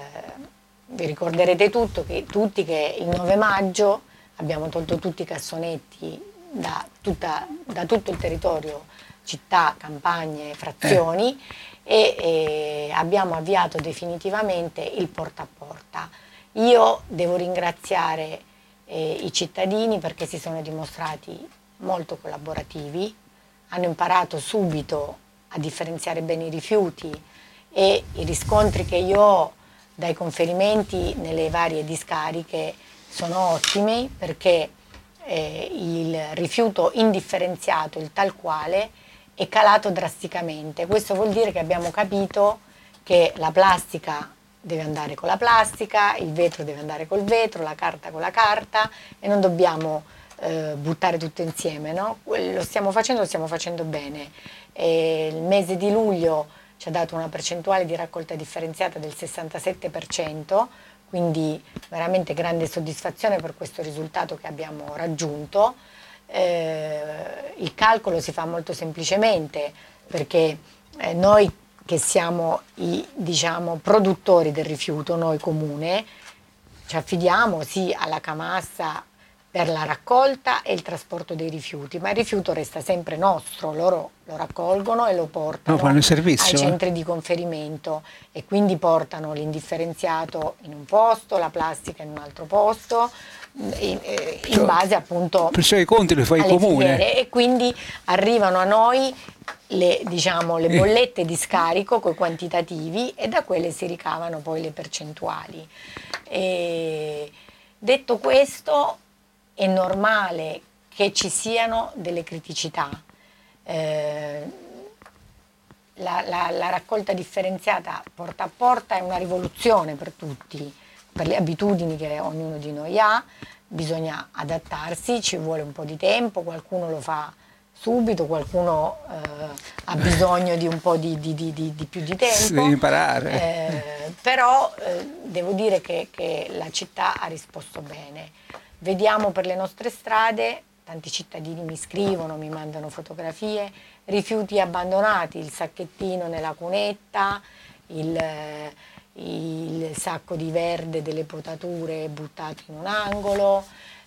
[SPEAKER 3] vi ricorderete tutto, che, tutti che il nove maggio abbiamo tolto tutti i cassonetti da, tutta, da tutto il territorio, città, campagne, frazioni, eh. e, e abbiamo avviato definitivamente il porta a porta. Io devo ringraziare eh, i cittadini, perché si sono dimostrati molto collaborativi, hanno imparato subito a differenziare bene i rifiuti, e i riscontri che io ho dai conferimenti nelle varie discariche sono ottimi, perché eh, il rifiuto indifferenziato, il tal quale, è calato drasticamente. Questo vuol dire che abbiamo capito che la plastica deve andare con la plastica, il vetro deve andare col vetro, la carta con la carta, e non dobbiamo eh, buttare tutto insieme, no? Lo stiamo facendo, lo stiamo facendo bene. E il mese di luglio ci ha dato una percentuale di raccolta differenziata del sessantasette per cento, quindi veramente grande soddisfazione per questo risultato che abbiamo raggiunto. Eh, il calcolo si fa molto semplicemente, perché eh, noi che siamo i, diciamo, produttori del rifiuto, noi comune, ci affidiamo sì alla Camassa per la raccolta e il trasporto dei rifiuti, ma il rifiuto resta sempre nostro, loro lo raccolgono e lo portano
[SPEAKER 2] No, fanno il servizio,
[SPEAKER 3] ai
[SPEAKER 2] eh.
[SPEAKER 3] centri di conferimento, e quindi portano l'indifferenziato in un posto, la plastica in un altro posto, in, eh, in base appunto
[SPEAKER 2] Perciò i conti li fa il
[SPEAKER 3] alle
[SPEAKER 2] comune.
[SPEAKER 3] filiere, e quindi arrivano a noi le, diciamo, le
[SPEAKER 2] Eh.
[SPEAKER 3] bollette di scarico con i quantitativi, e da quelle si ricavano poi le percentuali. E detto questo, è normale che ci siano delle criticità. Eh, la, la, la raccolta differenziata porta a porta è una rivoluzione per tutti, per le abitudini che ognuno di noi ha. Bisogna adattarsi, ci vuole un po' di tempo, qualcuno lo fa subito, qualcuno eh, ha bisogno di un po' di, di, di, di, di più di tempo.
[SPEAKER 2] Si deve imparare.
[SPEAKER 3] Eh, però eh, devo dire che, che la città ha risposto bene. Vediamo per le nostre strade, tanti cittadini mi scrivono, mi mandano fotografie, rifiuti abbandonati, il sacchettino nella cunetta, il, il sacco di verde delle potature buttato in un angolo.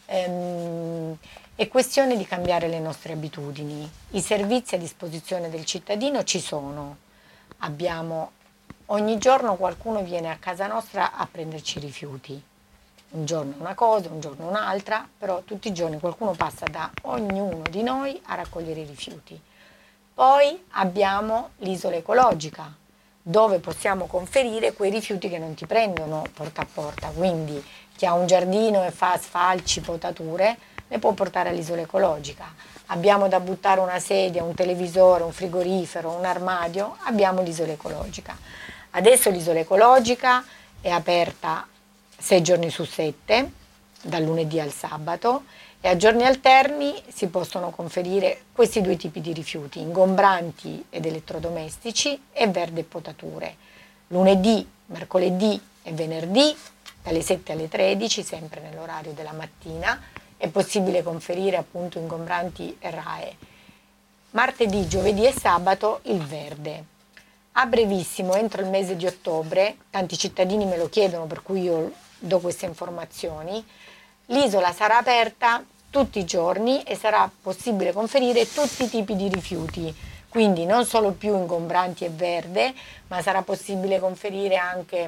[SPEAKER 3] Ehm, è questione di cambiare le nostre abitudini. I servizi a disposizione del cittadino ci sono. Abbiamo, ogni giorno qualcuno viene a casa nostra a prenderci i rifiuti. Un giorno una cosa, un giorno un'altra, però tutti i giorni qualcuno passa da ognuno di noi a raccogliere i rifiuti. Poi abbiamo l'isola ecologica, dove possiamo conferire quei rifiuti che non ti prendono porta a porta, quindi chi ha un giardino e fa sfalci, potature, le può portare all'isola ecologica. Abbiamo da buttare una sedia, un televisore, un frigorifero, un armadio, abbiamo l'isola ecologica. Adesso l'isola ecologica è aperta sei giorni su sette, dal lunedì al sabato, e a giorni alterni si possono conferire questi due tipi di rifiuti, ingombranti ed elettrodomestici e verde e potature. Lunedì, mercoledì e venerdì, dalle sette alle tredici, sempre nell'orario della mattina, è possibile conferire appunto ingombranti e R A E. Martedì, giovedì e sabato il verde. A brevissimo, entro il mese di ottobre, tanti cittadini me lo chiedono, per cui io do queste informazioni, l'isola sarà aperta tutti i giorni e sarà possibile conferire tutti i tipi di rifiuti, quindi non solo più ingombranti e verde, ma sarà possibile conferire anche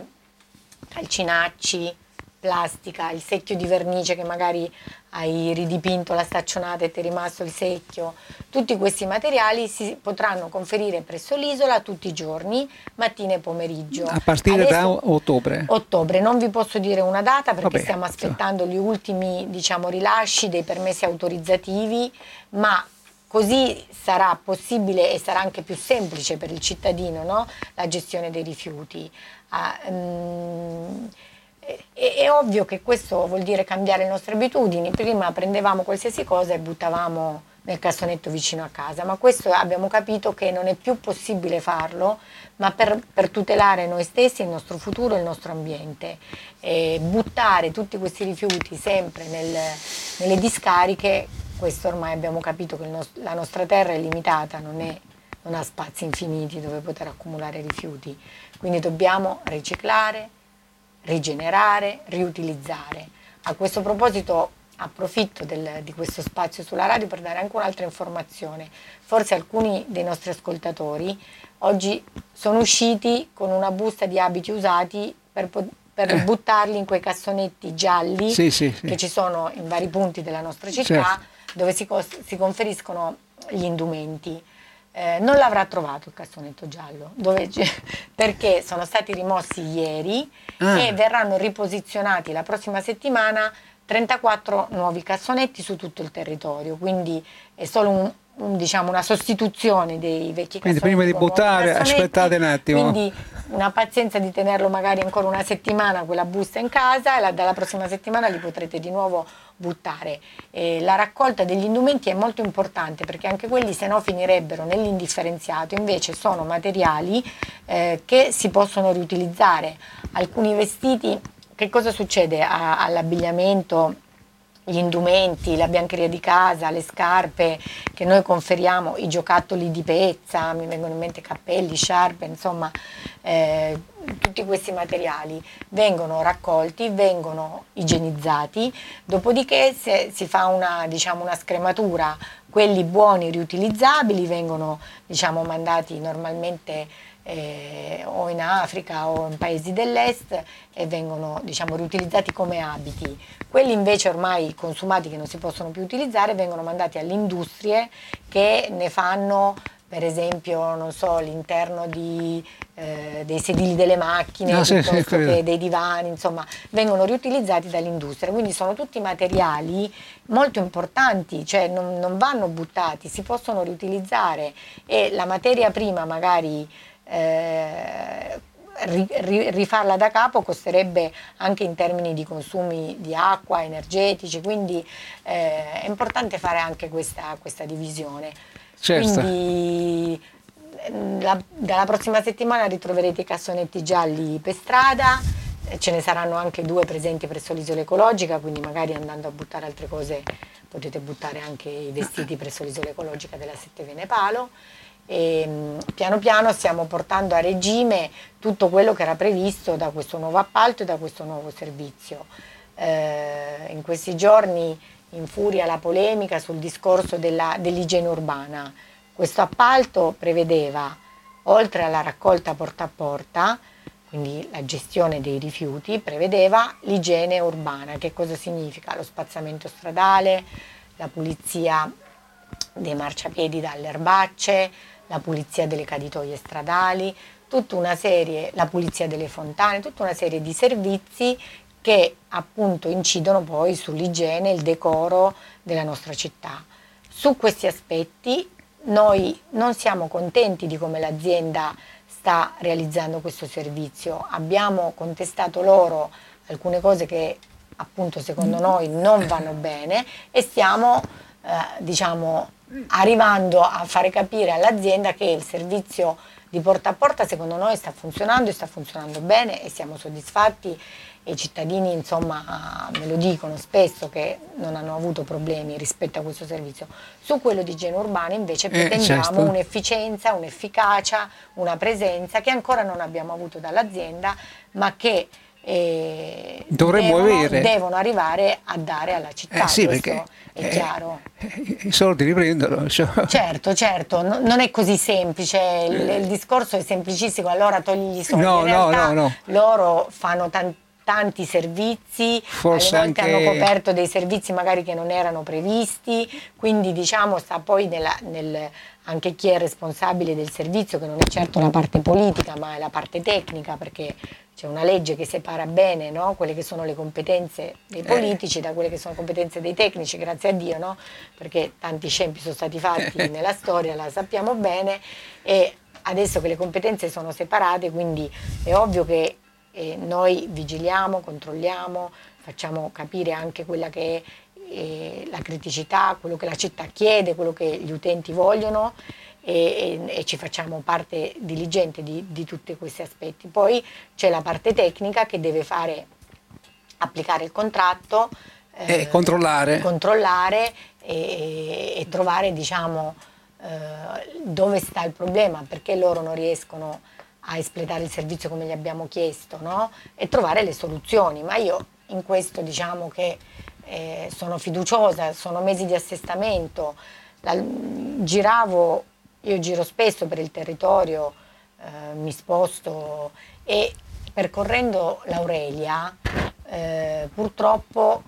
[SPEAKER 3] calcinacci, plastica, il secchio di vernice che magari hai ridipinto la staccionata e ti è rimasto il secchio. Tutti questi materiali si potranno conferire presso l'isola tutti i giorni, mattina e pomeriggio.
[SPEAKER 2] A partire
[SPEAKER 3] Adesso,
[SPEAKER 2] da ottobre?
[SPEAKER 3] Ottobre, non vi posso dire una data perché
[SPEAKER 2] Vabbè,
[SPEAKER 3] stiamo aspettando gli ultimi, diciamo, rilasci dei permessi autorizzativi, ma così sarà possibile e sarà anche più semplice per il cittadino, no? La gestione dei rifiuti. Ah, um, È, è ovvio che questo vuol dire cambiare le nostre abitudini. Prima prendevamo qualsiasi cosa e buttavamo nel cassonetto vicino a casa, ma questo abbiamo capito che non è più possibile farlo, ma per, per tutelare noi stessi, il nostro futuro e il nostro ambiente. E buttare tutti questi rifiuti sempre nel, nelle discariche, questo ormai abbiamo capito che il nos- la nostra terra è limitata, non, è, non ha spazi infiniti dove poter accumulare rifiuti, quindi dobbiamo riciclare, rigenerare, riutilizzare. A questo proposito approfitto del, di questo spazio sulla radio per dare anche un'altra informazione. Forse alcuni dei nostri ascoltatori oggi sono usciti con una busta di abiti usati per, per eh. buttarli in quei cassonetti gialli
[SPEAKER 2] sì, sì, sì.
[SPEAKER 3] che ci sono in vari punti della nostra città, certo, dove si, si conferiscono gli indumenti. Eh, non l'avrà trovato il cassonetto giallo, dove, perché sono stati rimossi ieri ah. e verranno riposizionati la prossima settimana trentaquattro nuovi cassonetti su tutto il territorio, quindi è solo un, un, diciamo, una sostituzione dei vecchi
[SPEAKER 2] quindi
[SPEAKER 3] cassonetti.
[SPEAKER 2] Prima di buttare aspettate un attimo.
[SPEAKER 3] Quindi una pazienza di tenerlo magari ancora una settimana quella busta in casa e la, dalla prossima settimana li potrete di nuovo buttare. Eh, la raccolta degli indumenti è molto importante perché anche quelli se no finirebbero nell'indifferenziato, invece sono materiali eh, che si possono riutilizzare. Alcuni vestiti, che cosa succede a, all'abbigliamento? Gli indumenti, la biancheria di casa, le scarpe che noi conferiamo, i giocattoli di pezza, mi vengono in mente cappelli, sciarpe, insomma eh, tutti questi materiali vengono raccolti, vengono igienizzati, dopodiché se si fa una, diciamo, una scrematura, quelli buoni riutilizzabili vengono, diciamo, mandati normalmente Eh, o in Africa o in paesi dell'est e vengono, diciamo, riutilizzati come abiti. Quelli invece ormai consumati che non si possono più utilizzare vengono mandati alle industrie che ne fanno per esempio, non so, l'interno di, eh, dei sedili delle macchine,
[SPEAKER 2] no,
[SPEAKER 3] piuttosto
[SPEAKER 2] sì, sì,
[SPEAKER 3] che dei divani, insomma, vengono riutilizzati dall'industria, quindi sono tutti materiali molto importanti, cioè non, non vanno buttati, si possono riutilizzare e la materia prima magari Eh, rifarla da capo costerebbe anche in termini di consumi di acqua, energetici, quindi eh, è importante fare anche questa, questa divisione.
[SPEAKER 2] Certo.
[SPEAKER 3] Quindi la, dalla prossima settimana ritroverete i cassonetti gialli per strada, ce ne saranno anche due presenti presso l'isola ecologica, quindi magari andando a buttare altre cose potete buttare anche i vestiti presso l'isola ecologica della Sette Vie Palo. E piano piano stiamo portando a regime tutto quello che era previsto da questo nuovo appalto e da questo nuovo servizio. Eh, in questi giorni infuria la polemica sul discorso dell'igiene urbana. Questo appalto prevedeva, oltre alla raccolta porta a porta, quindi la gestione dei rifiuti, prevedeva l'igiene urbana. Che cosa significa? Lo spazzamento stradale, la pulizia dei marciapiedi dalle erbacce, la pulizia delle caditoie stradali, tutta una serie, la pulizia delle fontane, tutta una serie di servizi che appunto incidono poi sull'igiene e il decoro della nostra città. Su questi aspetti noi non siamo contenti di come l'azienda sta realizzando questo servizio. Abbiamo contestato loro alcune cose che appunto secondo noi non vanno bene e stiamo eh, diciamo arrivando a fare capire all'azienda che il servizio di porta a porta secondo noi sta funzionando e sta funzionando bene e siamo soddisfatti, e i cittadini insomma me lo dicono spesso che non hanno avuto problemi rispetto a questo servizio. Su quello di igiene urbana invece pretendiamo eh, certo. un'efficienza, un'efficacia, una presenza che ancora non abbiamo avuto dall'azienda, ma che eh,
[SPEAKER 2] dovremmo
[SPEAKER 3] devono,
[SPEAKER 2] avere.
[SPEAKER 3] devono arrivare a dare alla città.
[SPEAKER 2] Eh sì,
[SPEAKER 3] questo
[SPEAKER 2] perché
[SPEAKER 3] è
[SPEAKER 2] eh,
[SPEAKER 3] chiaro.
[SPEAKER 2] I soldi li prendono. Cioè.
[SPEAKER 3] Certo, certo, no, non è così semplice, il, il discorso è semplicistico, allora togli i soldi.
[SPEAKER 2] No,
[SPEAKER 3] In realtà
[SPEAKER 2] no, no, no.
[SPEAKER 3] loro fanno tanti tanti servizi,
[SPEAKER 2] forse
[SPEAKER 3] alle volte
[SPEAKER 2] anche...
[SPEAKER 3] hanno coperto dei servizi magari che non erano previsti, quindi diciamo sta poi nella, nel, anche chi è responsabile del servizio, che non è certo la parte politica ma è la parte tecnica, perché c'è una legge che separa bene, no? Quelle che sono le competenze dei politici eh. da quelle che sono le competenze dei tecnici, grazie a Dio, no? Perché tanti scempi sono stati fatti nella storia, la sappiamo bene, e adesso che le competenze sono separate, quindi è ovvio che E noi vigiliamo, controlliamo, facciamo capire anche quella che è eh, la criticità, quello che la città chiede, quello che gli utenti vogliono e, e, e ci facciamo parte diligente di, di tutti questi aspetti. Poi c'è la parte tecnica che deve fare applicare il contratto,
[SPEAKER 2] eh, e controllare,
[SPEAKER 3] controllare e, e trovare diciamo eh, dove sta il problema, perché loro non riescono a espletare il servizio come gli abbiamo chiesto, no? E trovare le soluzioni, ma io in questo diciamo che eh, sono fiduciosa, sono mesi di assestamento, la, giravo, io giro spesso per il territorio, eh, mi sposto e percorrendo l'Aurelia eh, purtroppo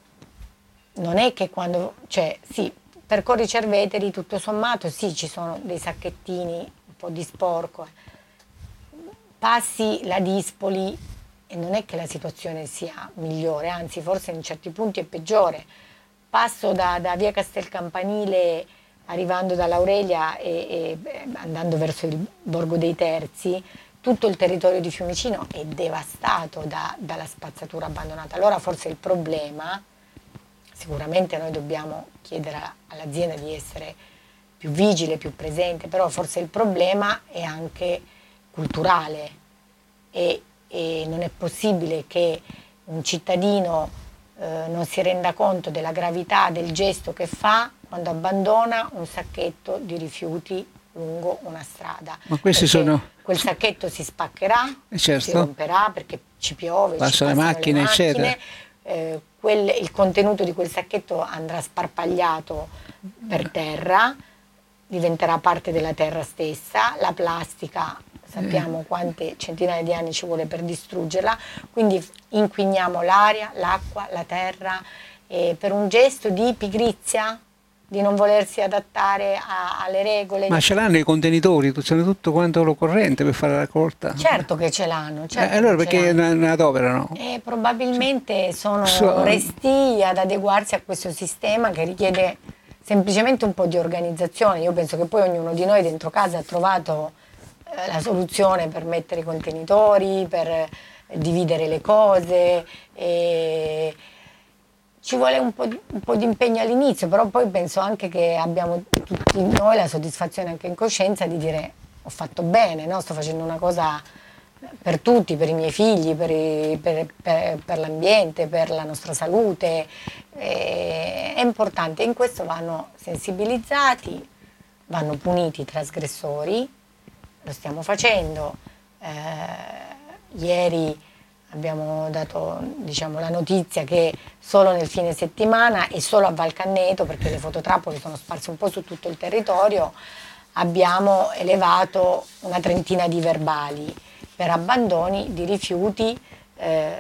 [SPEAKER 3] non è che quando, cioè sì, percorri Cerveteri tutto sommato, sì ci sono dei sacchettini, un po' di sporco, passi la Dispoli e non è che la situazione sia migliore, anzi forse in certi punti è peggiore. Passo da, da via Castelcampanile arrivando dall'Aurelia e, e andando verso il Borgo dei Terzi, tutto il territorio di Fiumicino è devastato da, dalla spazzatura abbandonata. Allora forse il problema, sicuramente noi dobbiamo chiedere all'azienda di essere più vigile, più presente, però forse il problema è anche culturale e, e non è possibile che un cittadino eh, non si renda conto della gravità del gesto che fa quando abbandona un sacchetto di rifiuti lungo una strada.
[SPEAKER 2] Ma questi sono...
[SPEAKER 3] Quel sacchetto si spaccherà,
[SPEAKER 2] certo.
[SPEAKER 3] si romperà perché ci piove,
[SPEAKER 2] passano
[SPEAKER 3] ci passano
[SPEAKER 2] le macchine,
[SPEAKER 3] le macchine
[SPEAKER 2] eccetera.
[SPEAKER 3] Eh, quel, il contenuto di quel sacchetto andrà sparpagliato per terra, diventerà parte della terra stessa, la plastica sappiamo quante centinaia di anni ci vuole per distruggerla, quindi inquiniamo l'aria, l'acqua, la terra, e per un gesto di pigrizia, di non volersi adattare a, alle regole.
[SPEAKER 2] Ma ce l'hanno i contenitori, c'hanno tutto quanto lo corrente per fare la raccolta?
[SPEAKER 3] Certo che ce l'hanno. Certo
[SPEAKER 2] eh, allora perché non adoperano?
[SPEAKER 3] Eh, probabilmente sono
[SPEAKER 2] so...
[SPEAKER 3] restii ad adeguarsi a questo sistema che richiede semplicemente un po' di organizzazione. Io penso che poi ognuno di noi dentro casa ha trovato eh, la soluzione per mettere i contenitori, per eh, dividere le cose. E ci vuole un po' di, un po' di impegno all'inizio, però poi penso anche che abbiamo tutti noi la soddisfazione anche in coscienza di dire ho fatto bene, no? Sto facendo una cosa per tutti, per i miei figli, per, i, per, per, per l'ambiente, per la nostra salute, eh, è importante. In questo vanno sensibilizzati, vanno puniti i trasgressori, lo stiamo facendo. Eh, ieri abbiamo dato, diciamo, la notizia che solo nel fine settimana e solo a Valcanneto, perché le fototrappole sono sparse un po' su tutto il territorio, abbiamo elevato una trentina di verbali per abbandoni di rifiuti eh,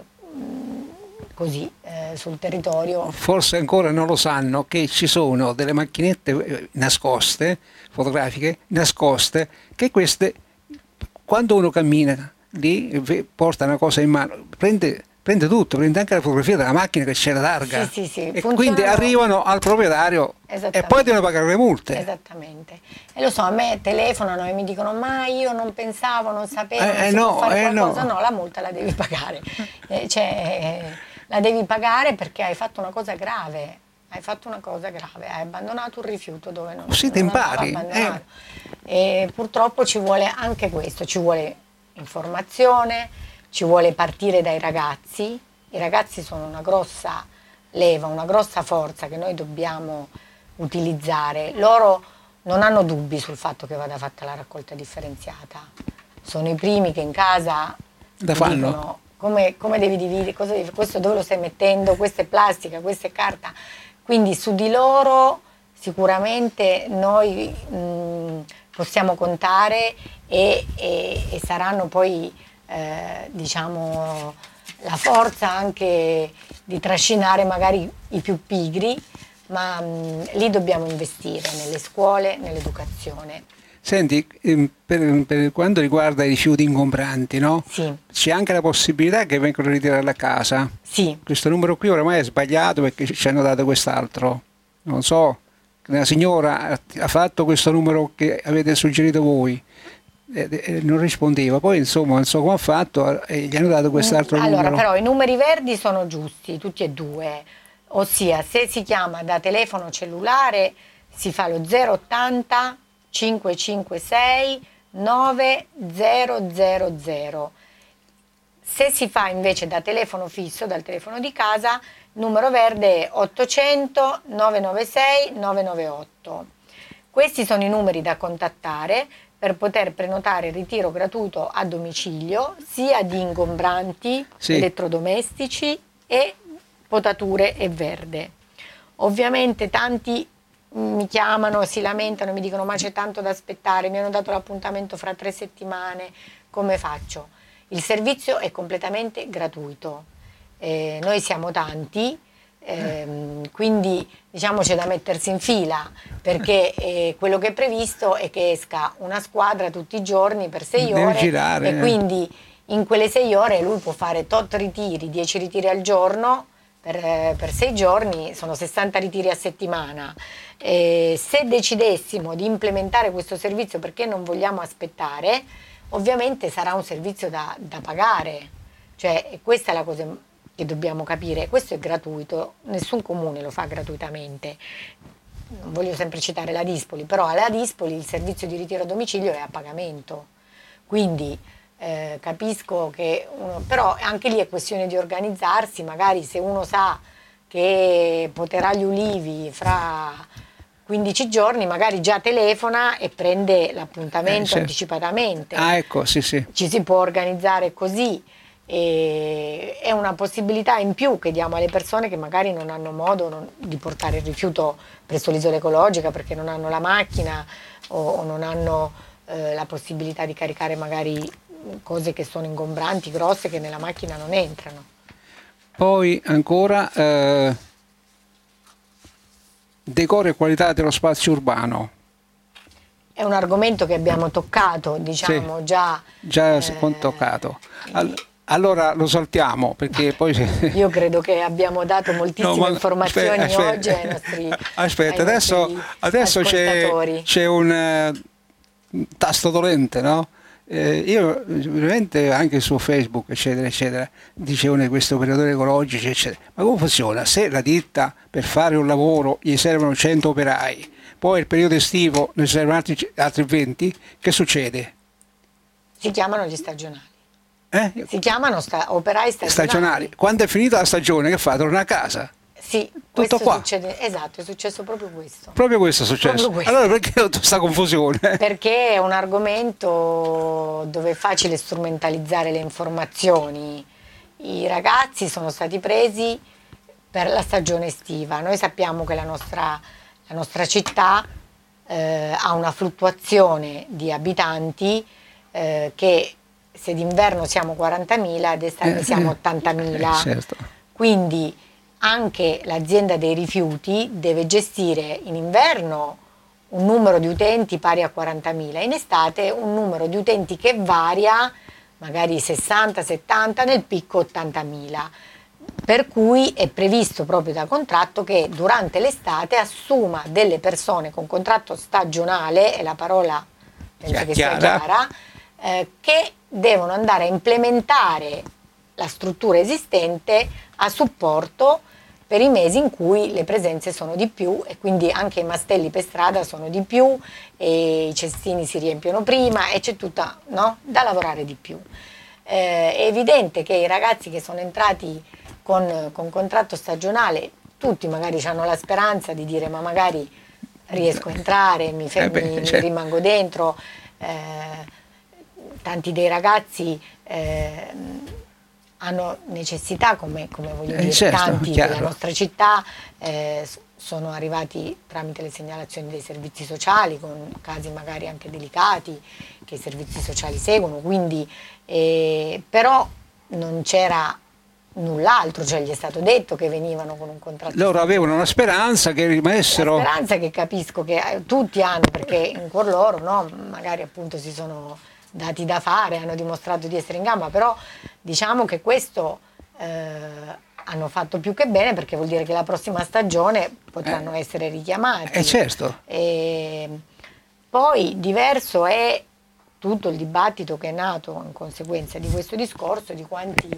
[SPEAKER 3] così eh, sul territorio.
[SPEAKER 2] Forse ancora non lo sanno che ci sono delle macchinette nascoste, fotografiche nascoste, che queste, quando uno cammina lì, porta una cosa in mano, prende, prende tutto, prende anche la fotografia della macchina che c'è la targa,
[SPEAKER 3] sì, sì, sì,
[SPEAKER 2] e
[SPEAKER 3] funzionano...
[SPEAKER 2] quindi arrivano al proprietario e poi devono pagare le multe.
[SPEAKER 3] Esattamente. E lo so, a me telefonano e mi dicono ma io non pensavo, non sapevo, non
[SPEAKER 2] eh,
[SPEAKER 3] so
[SPEAKER 2] no,
[SPEAKER 3] fare
[SPEAKER 2] eh,
[SPEAKER 3] qualcosa.
[SPEAKER 2] no.
[SPEAKER 3] No, la multa la devi pagare. eh, cioè, la devi pagare perché hai fatto una cosa grave. Hai fatto una cosa grave, hai abbandonato un rifiuto dove non,
[SPEAKER 2] Siete
[SPEAKER 3] non
[SPEAKER 2] impari,
[SPEAKER 3] andava abbandonato. Eh. E purtroppo ci vuole anche questo, ci vuole informazione, ci vuole partire dai ragazzi. I ragazzi sono una grossa leva, una grossa forza che noi dobbiamo utilizzare. Loro non hanno dubbi sul fatto che vada fatta la raccolta differenziata. Sono i primi che in casa
[SPEAKER 2] la fanno.
[SPEAKER 3] Dicono come, come devi dividere, cosa devi, questo dove lo stai mettendo, questa è plastica, questa è carta. Quindi su di loro sicuramente noi mh, possiamo contare e, e, e saranno poi eh, diciamo la forza anche di trascinare magari i più pigri, ma mh, lì dobbiamo investire nelle scuole, nell'educazione.
[SPEAKER 2] Senti, per, per quanto riguarda i rifiuti ingombranti, no?
[SPEAKER 3] Sì.
[SPEAKER 2] C'è anche la possibilità che vengano ritirati a casa?
[SPEAKER 3] Sì.
[SPEAKER 2] Questo numero qui oramai è sbagliato perché ci hanno dato quest'altro. Non so, la signora ha fatto questo numero che avete suggerito voi, eh, eh, non rispondeva, poi insomma non so come ha fatto e gli hanno dato quest'altro
[SPEAKER 3] allora,
[SPEAKER 2] numero.
[SPEAKER 3] Però i numeri verdi sono giusti, tutti e due, ossia se si chiama da telefono cellulare si fa lo zero ottanta cinquecentocinquantasei novemila. Se si fa invece da telefono fisso, dal telefono di casa, il numero verde è ottocento novecentonovantasei novecentonovantaotto. Questi sono i numeri da contattare per poter prenotare il ritiro gratuito a domicilio sia di ingombranti, sì, elettrodomestici e potature e verde. Ovviamente tanti mi chiamano, si lamentano, mi dicono ma c'è tanto da aspettare, mi hanno dato l'appuntamento fra tre settimane, come faccio? Il servizio è completamente gratuito, eh, noi siamo tanti, ehm, quindi diciamo c'è da mettersi in fila perché eh, quello che è previsto è che esca una squadra tutti i giorni per sei
[SPEAKER 2] Deve
[SPEAKER 3] ore
[SPEAKER 2] girare,
[SPEAKER 3] e quindi in quelle sei ore lui può fare tot ritiri, dieci ritiri al giorno. Per, per sei giorni sono sessanta ritiri a settimana. Eh, se decidessimo di implementare questo servizio perché non vogliamo aspettare, ovviamente sarà un servizio da, da pagare, cioè questa è la cosa che dobbiamo capire. Questo è gratuito, nessun comune lo fa gratuitamente. Non voglio sempre citare la Dispoli, però alla Dispoli il servizio di ritiro a domicilio è a pagamento, quindi Eh, capisco che uno, però anche lì è questione di organizzarsi, magari se uno sa che poterà gli ulivi fra quindici giorni magari già telefona e prende l'appuntamento eh, certo. anticipatamente.
[SPEAKER 2] Ah, ecco, sì, sì.
[SPEAKER 3] Ci si può organizzare così, e è una possibilità in più che diamo alle persone che magari non hanno modo non, di portare il rifiuto presso l'isola ecologica perché non hanno la macchina o, o non hanno eh, la possibilità di caricare magari cose che sono ingombranti, grosse, che nella macchina non entrano.
[SPEAKER 2] Poi ancora eh, decoro e qualità dello spazio urbano.
[SPEAKER 3] È un argomento che abbiamo toccato, diciamo, sì, già...
[SPEAKER 2] Già eh, toccato. All allora lo saltiamo, perché poi...
[SPEAKER 3] Io credo che abbiamo dato moltissime no, ma, informazioni aspetta, oggi ai nostri
[SPEAKER 2] Aspetta,
[SPEAKER 3] ai
[SPEAKER 2] adesso,
[SPEAKER 3] nostri
[SPEAKER 2] adesso c'è un uh, tasto dolente, no? Eh, io veramente anche su Facebook eccetera eccetera dicevano di questi operatori ecologici eccetera, ma come funziona? Se la ditta per fare un lavoro gli servono cento operai, poi il periodo estivo ne servono altri, altri venti, che succede?
[SPEAKER 3] Si chiamano gli stagionali.
[SPEAKER 2] Eh?
[SPEAKER 3] Si chiamano sta- operai stagionali.
[SPEAKER 2] Stagionali. Quando è finita la stagione, che fa? Torna a casa?
[SPEAKER 3] Sì,
[SPEAKER 2] Tutto
[SPEAKER 3] questo
[SPEAKER 2] qua.
[SPEAKER 3] succede, esatto, è successo proprio questo.
[SPEAKER 2] Proprio questo è successo.
[SPEAKER 3] Proprio questo.
[SPEAKER 2] Allora perché tutta questa confusione?
[SPEAKER 3] Perché è un argomento dove è facile strumentalizzare le informazioni. I ragazzi sono stati presi per la stagione estiva. Noi sappiamo che la nostra, la nostra città eh, ha una fluttuazione di abitanti eh, che se d'inverno siamo quarantamila, d'estate
[SPEAKER 2] Eh,
[SPEAKER 3] siamo
[SPEAKER 2] eh,
[SPEAKER 3] ottantamila.
[SPEAKER 2] eh, certo.
[SPEAKER 3] Quindi anche l'azienda dei rifiuti deve gestire in inverno un numero di utenti pari a quarantamila, in estate un numero di utenti che varia, magari sessanta settanta, nel picco ottantamila. Per cui è previsto proprio da contratto che durante l'estate assuma delle persone con contratto stagionale, e la parola penso che sia
[SPEAKER 2] Chiara.
[SPEAKER 3] chiara, eh, che devono andare a implementare la struttura esistente a supporto per i mesi in cui le presenze sono di più e quindi anche i mastelli per strada sono di più e i cestini si riempiono prima e c'è tutta, no, da lavorare di più. Eh, è evidente che i ragazzi che sono entrati con, con contratto stagionale, tutti magari hanno la speranza di dire ma magari riesco a entrare, mi, fe-
[SPEAKER 2] Eh beh,
[SPEAKER 3] mi, mi
[SPEAKER 2] certo.
[SPEAKER 3] rimango dentro. Eh, tanti dei ragazzi eh, hanno necessità, come, come voglio
[SPEAKER 2] Eh,
[SPEAKER 3] dire,
[SPEAKER 2] certo,
[SPEAKER 3] tanti
[SPEAKER 2] chiaro.
[SPEAKER 3] della nostra città eh, s- sono arrivati tramite le segnalazioni dei servizi sociali, con casi magari anche delicati che i servizi sociali seguono, quindi eh, però non c'era null'altro, cioè gli è stato detto che venivano con un contratto.
[SPEAKER 2] Loro avevano una speranza che rimanessero...
[SPEAKER 3] La speranza che capisco che eh, tutti hanno, perché in cuor loro, no, magari appunto si sono dati da fare, hanno dimostrato di essere in gamba, però diciamo che questo eh, hanno fatto più che bene, perché vuol dire che la prossima stagione potranno
[SPEAKER 2] Eh.
[SPEAKER 3] essere richiamati.
[SPEAKER 2] Eh, certo.
[SPEAKER 3] E poi diverso è tutto il dibattito che è nato in conseguenza di questo discorso, di quanti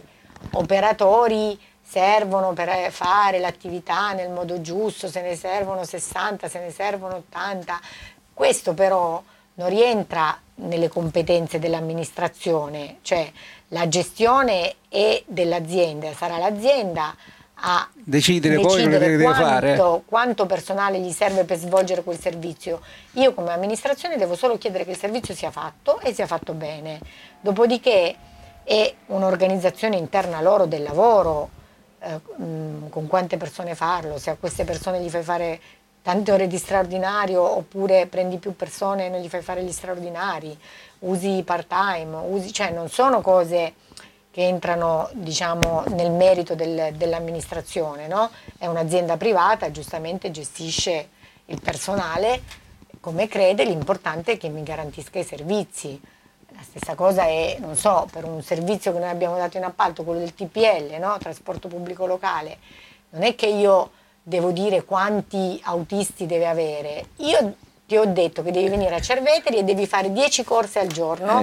[SPEAKER 3] operatori servono per fare l'attività nel modo giusto, se ne servono sessanta, se ne servono ottanta. Questo però non rientra nelle competenze dell'amministrazione, cioè la gestione è dell'azienda, sarà l'azienda a
[SPEAKER 2] Decidere poi quello
[SPEAKER 3] decidere
[SPEAKER 2] che deve fare.
[SPEAKER 3] quanto, quanto personale gli serve per svolgere quel servizio. Io come amministrazione devo solo chiedere che il servizio sia fatto e sia fatto bene. Dopodiché è un'organizzazione interna loro del lavoro, eh, mh, con quante persone farlo, se a queste persone gli fai fare tante ore di straordinario oppure prendi più persone e non gli fai fare gli straordinari, usi part time, usi, cioè non sono cose che entrano, diciamo, nel merito del, dell'amministrazione, no? È un'azienda privata, giustamente gestisce il personale come crede, l'importante è che mi garantisca i servizi. La stessa cosa è, non so, per un servizio che noi abbiamo dato in appalto, quello del T P L, no? Trasporto pubblico locale, non è che io devo dire quanti autisti deve avere, io ti ho detto che devi venire a Cerveteri e devi fare dieci corse al giorno
[SPEAKER 2] Eh,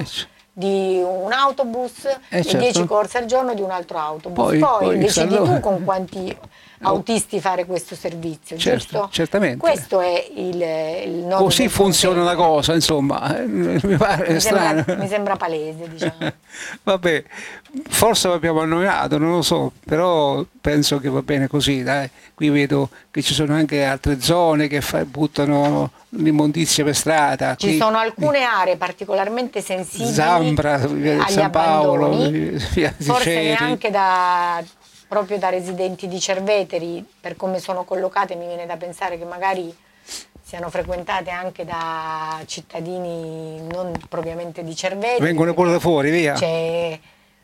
[SPEAKER 3] di un autobus
[SPEAKER 2] Eh,
[SPEAKER 3] e
[SPEAKER 2] certo.
[SPEAKER 3] dieci corse al giorno di un altro autobus.
[SPEAKER 2] Poi-
[SPEAKER 3] Poi,
[SPEAKER 2] poi
[SPEAKER 3] decidi
[SPEAKER 2] salvo-
[SPEAKER 3] tu con quanti autisti fare questo servizio,
[SPEAKER 2] Certo,
[SPEAKER 3] giusto?
[SPEAKER 2] certamente.
[SPEAKER 3] Questo è il, il nodo
[SPEAKER 2] Così
[SPEAKER 3] del
[SPEAKER 2] funziona la
[SPEAKER 3] conteggio.
[SPEAKER 2] cosa, insomma, eh, mi pare
[SPEAKER 3] Mi
[SPEAKER 2] strano.
[SPEAKER 3] sembra, mi sembra palese, diciamo.
[SPEAKER 2] Vabbè, forse l'abbiamo annoiato, non lo so, però penso che va bene così, dai. Qui vedo che ci sono anche altre zone che fa- buttano l'immondizia per strada.
[SPEAKER 3] Ci
[SPEAKER 2] Qui-
[SPEAKER 3] sono alcune aree particolarmente sensibili
[SPEAKER 2] Zambra, via
[SPEAKER 3] agli
[SPEAKER 2] San Paolo,
[SPEAKER 3] abbandoni,
[SPEAKER 2] via di
[SPEAKER 3] forse
[SPEAKER 2] Ceri.
[SPEAKER 3] neanche da, proprio da residenti di Cerveteri, per come sono collocate mi viene da pensare che magari siano frequentate anche da cittadini non propriamente di Cerveteri.
[SPEAKER 2] Vengono pure da fuori, via.
[SPEAKER 3] C'è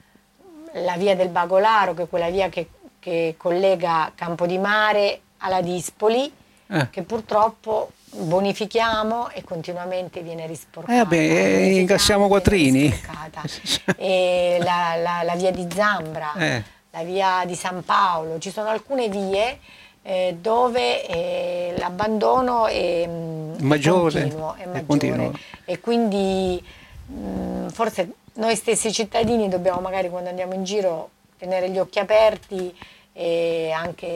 [SPEAKER 3] la via del Bagolaro, che è quella via che, che collega Campodimare alla Dispoli,
[SPEAKER 2] Eh.
[SPEAKER 3] che purtroppo bonifichiamo e continuamente viene risporcata.
[SPEAKER 2] Eh, vabbè, eh,
[SPEAKER 3] Bonifichiamo
[SPEAKER 2] incassiamo
[SPEAKER 3] e viene
[SPEAKER 2] quattrini.
[SPEAKER 3] risporcata. E la, la- la via di Zambra,
[SPEAKER 2] Eh.
[SPEAKER 3] la via di San Paolo, ci sono alcune vie eh, dove eh, l'abbandono è, mh,
[SPEAKER 2] Maggiore,
[SPEAKER 3] continuo, è
[SPEAKER 2] è
[SPEAKER 3] maggiore.
[SPEAKER 2] continuo.
[SPEAKER 3] E quindi mh, forse noi stessi cittadini dobbiamo magari, quando andiamo in giro, tenere gli occhi aperti e anche,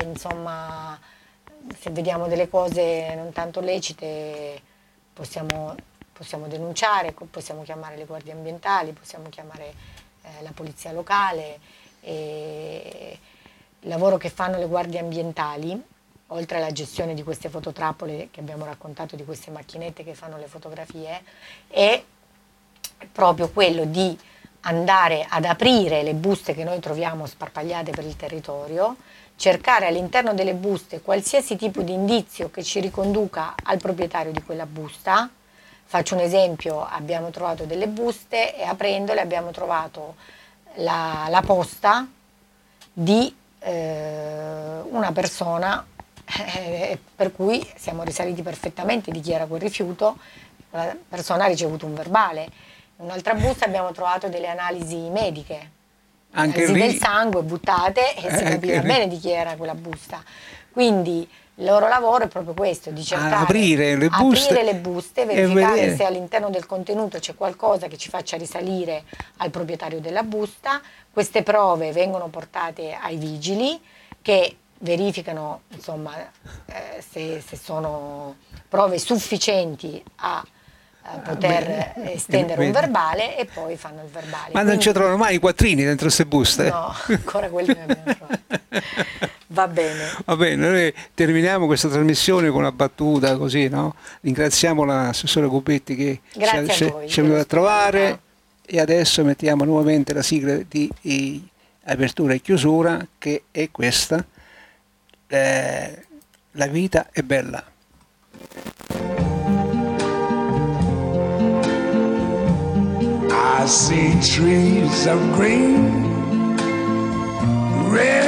[SPEAKER 3] insomma, se vediamo delle cose non tanto lecite possiamo, possiamo denunciare, possiamo chiamare le guardie ambientali, possiamo chiamare eh, la polizia locale. E il lavoro che fanno le guardie ambientali, oltre alla gestione di queste fototrappole che abbiamo raccontato, di queste macchinette che fanno le fotografie, è proprio quello di andare ad aprire le buste che noi troviamo sparpagliate per il territorio, cercare all'interno delle buste qualsiasi tipo di indizio che ci riconduca al proprietario di quella busta. Faccio un esempio: abbiamo trovato delle buste e aprendole abbiamo trovato la, la posta di eh, una persona, eh, per cui siamo risaliti perfettamente di chi era quel rifiuto. La persona ha ricevuto un verbale. In un'altra busta abbiamo trovato delle analisi mediche,
[SPEAKER 2] anche
[SPEAKER 3] analisi
[SPEAKER 2] lì
[SPEAKER 3] del sangue buttate, e si
[SPEAKER 2] eh,
[SPEAKER 3] capiva bene di chi era quella busta. Quindi il loro lavoro è proprio questo, di cercare
[SPEAKER 2] aprire le buste,
[SPEAKER 3] aprire le buste, verificare
[SPEAKER 2] vedere
[SPEAKER 3] se all'interno del contenuto c'è qualcosa che ci faccia risalire al proprietario della busta. Queste prove vengono portate ai vigili che verificano, insomma, eh, se, se sono prove sufficienti a a poter ah, estendere un verbale, e poi fanno il verbale.
[SPEAKER 2] Ma
[SPEAKER 3] Quindi,
[SPEAKER 2] non ci trovano mai i quattrini dentro queste buste?
[SPEAKER 3] No, ancora quelli non abbiamo trovato. Va bene.
[SPEAKER 2] Va bene, noi terminiamo questa trasmissione con una battuta così, no? Ringraziamo l'assessore Gubetti che
[SPEAKER 3] Grazie
[SPEAKER 2] ci,
[SPEAKER 3] a voi,
[SPEAKER 2] ci è venuto a trovare,
[SPEAKER 3] no.
[SPEAKER 2] E adesso mettiamo nuovamente la sigla di, di apertura e chiusura, che è questa: eh, la vita è bella.
[SPEAKER 1] I see trees of green, red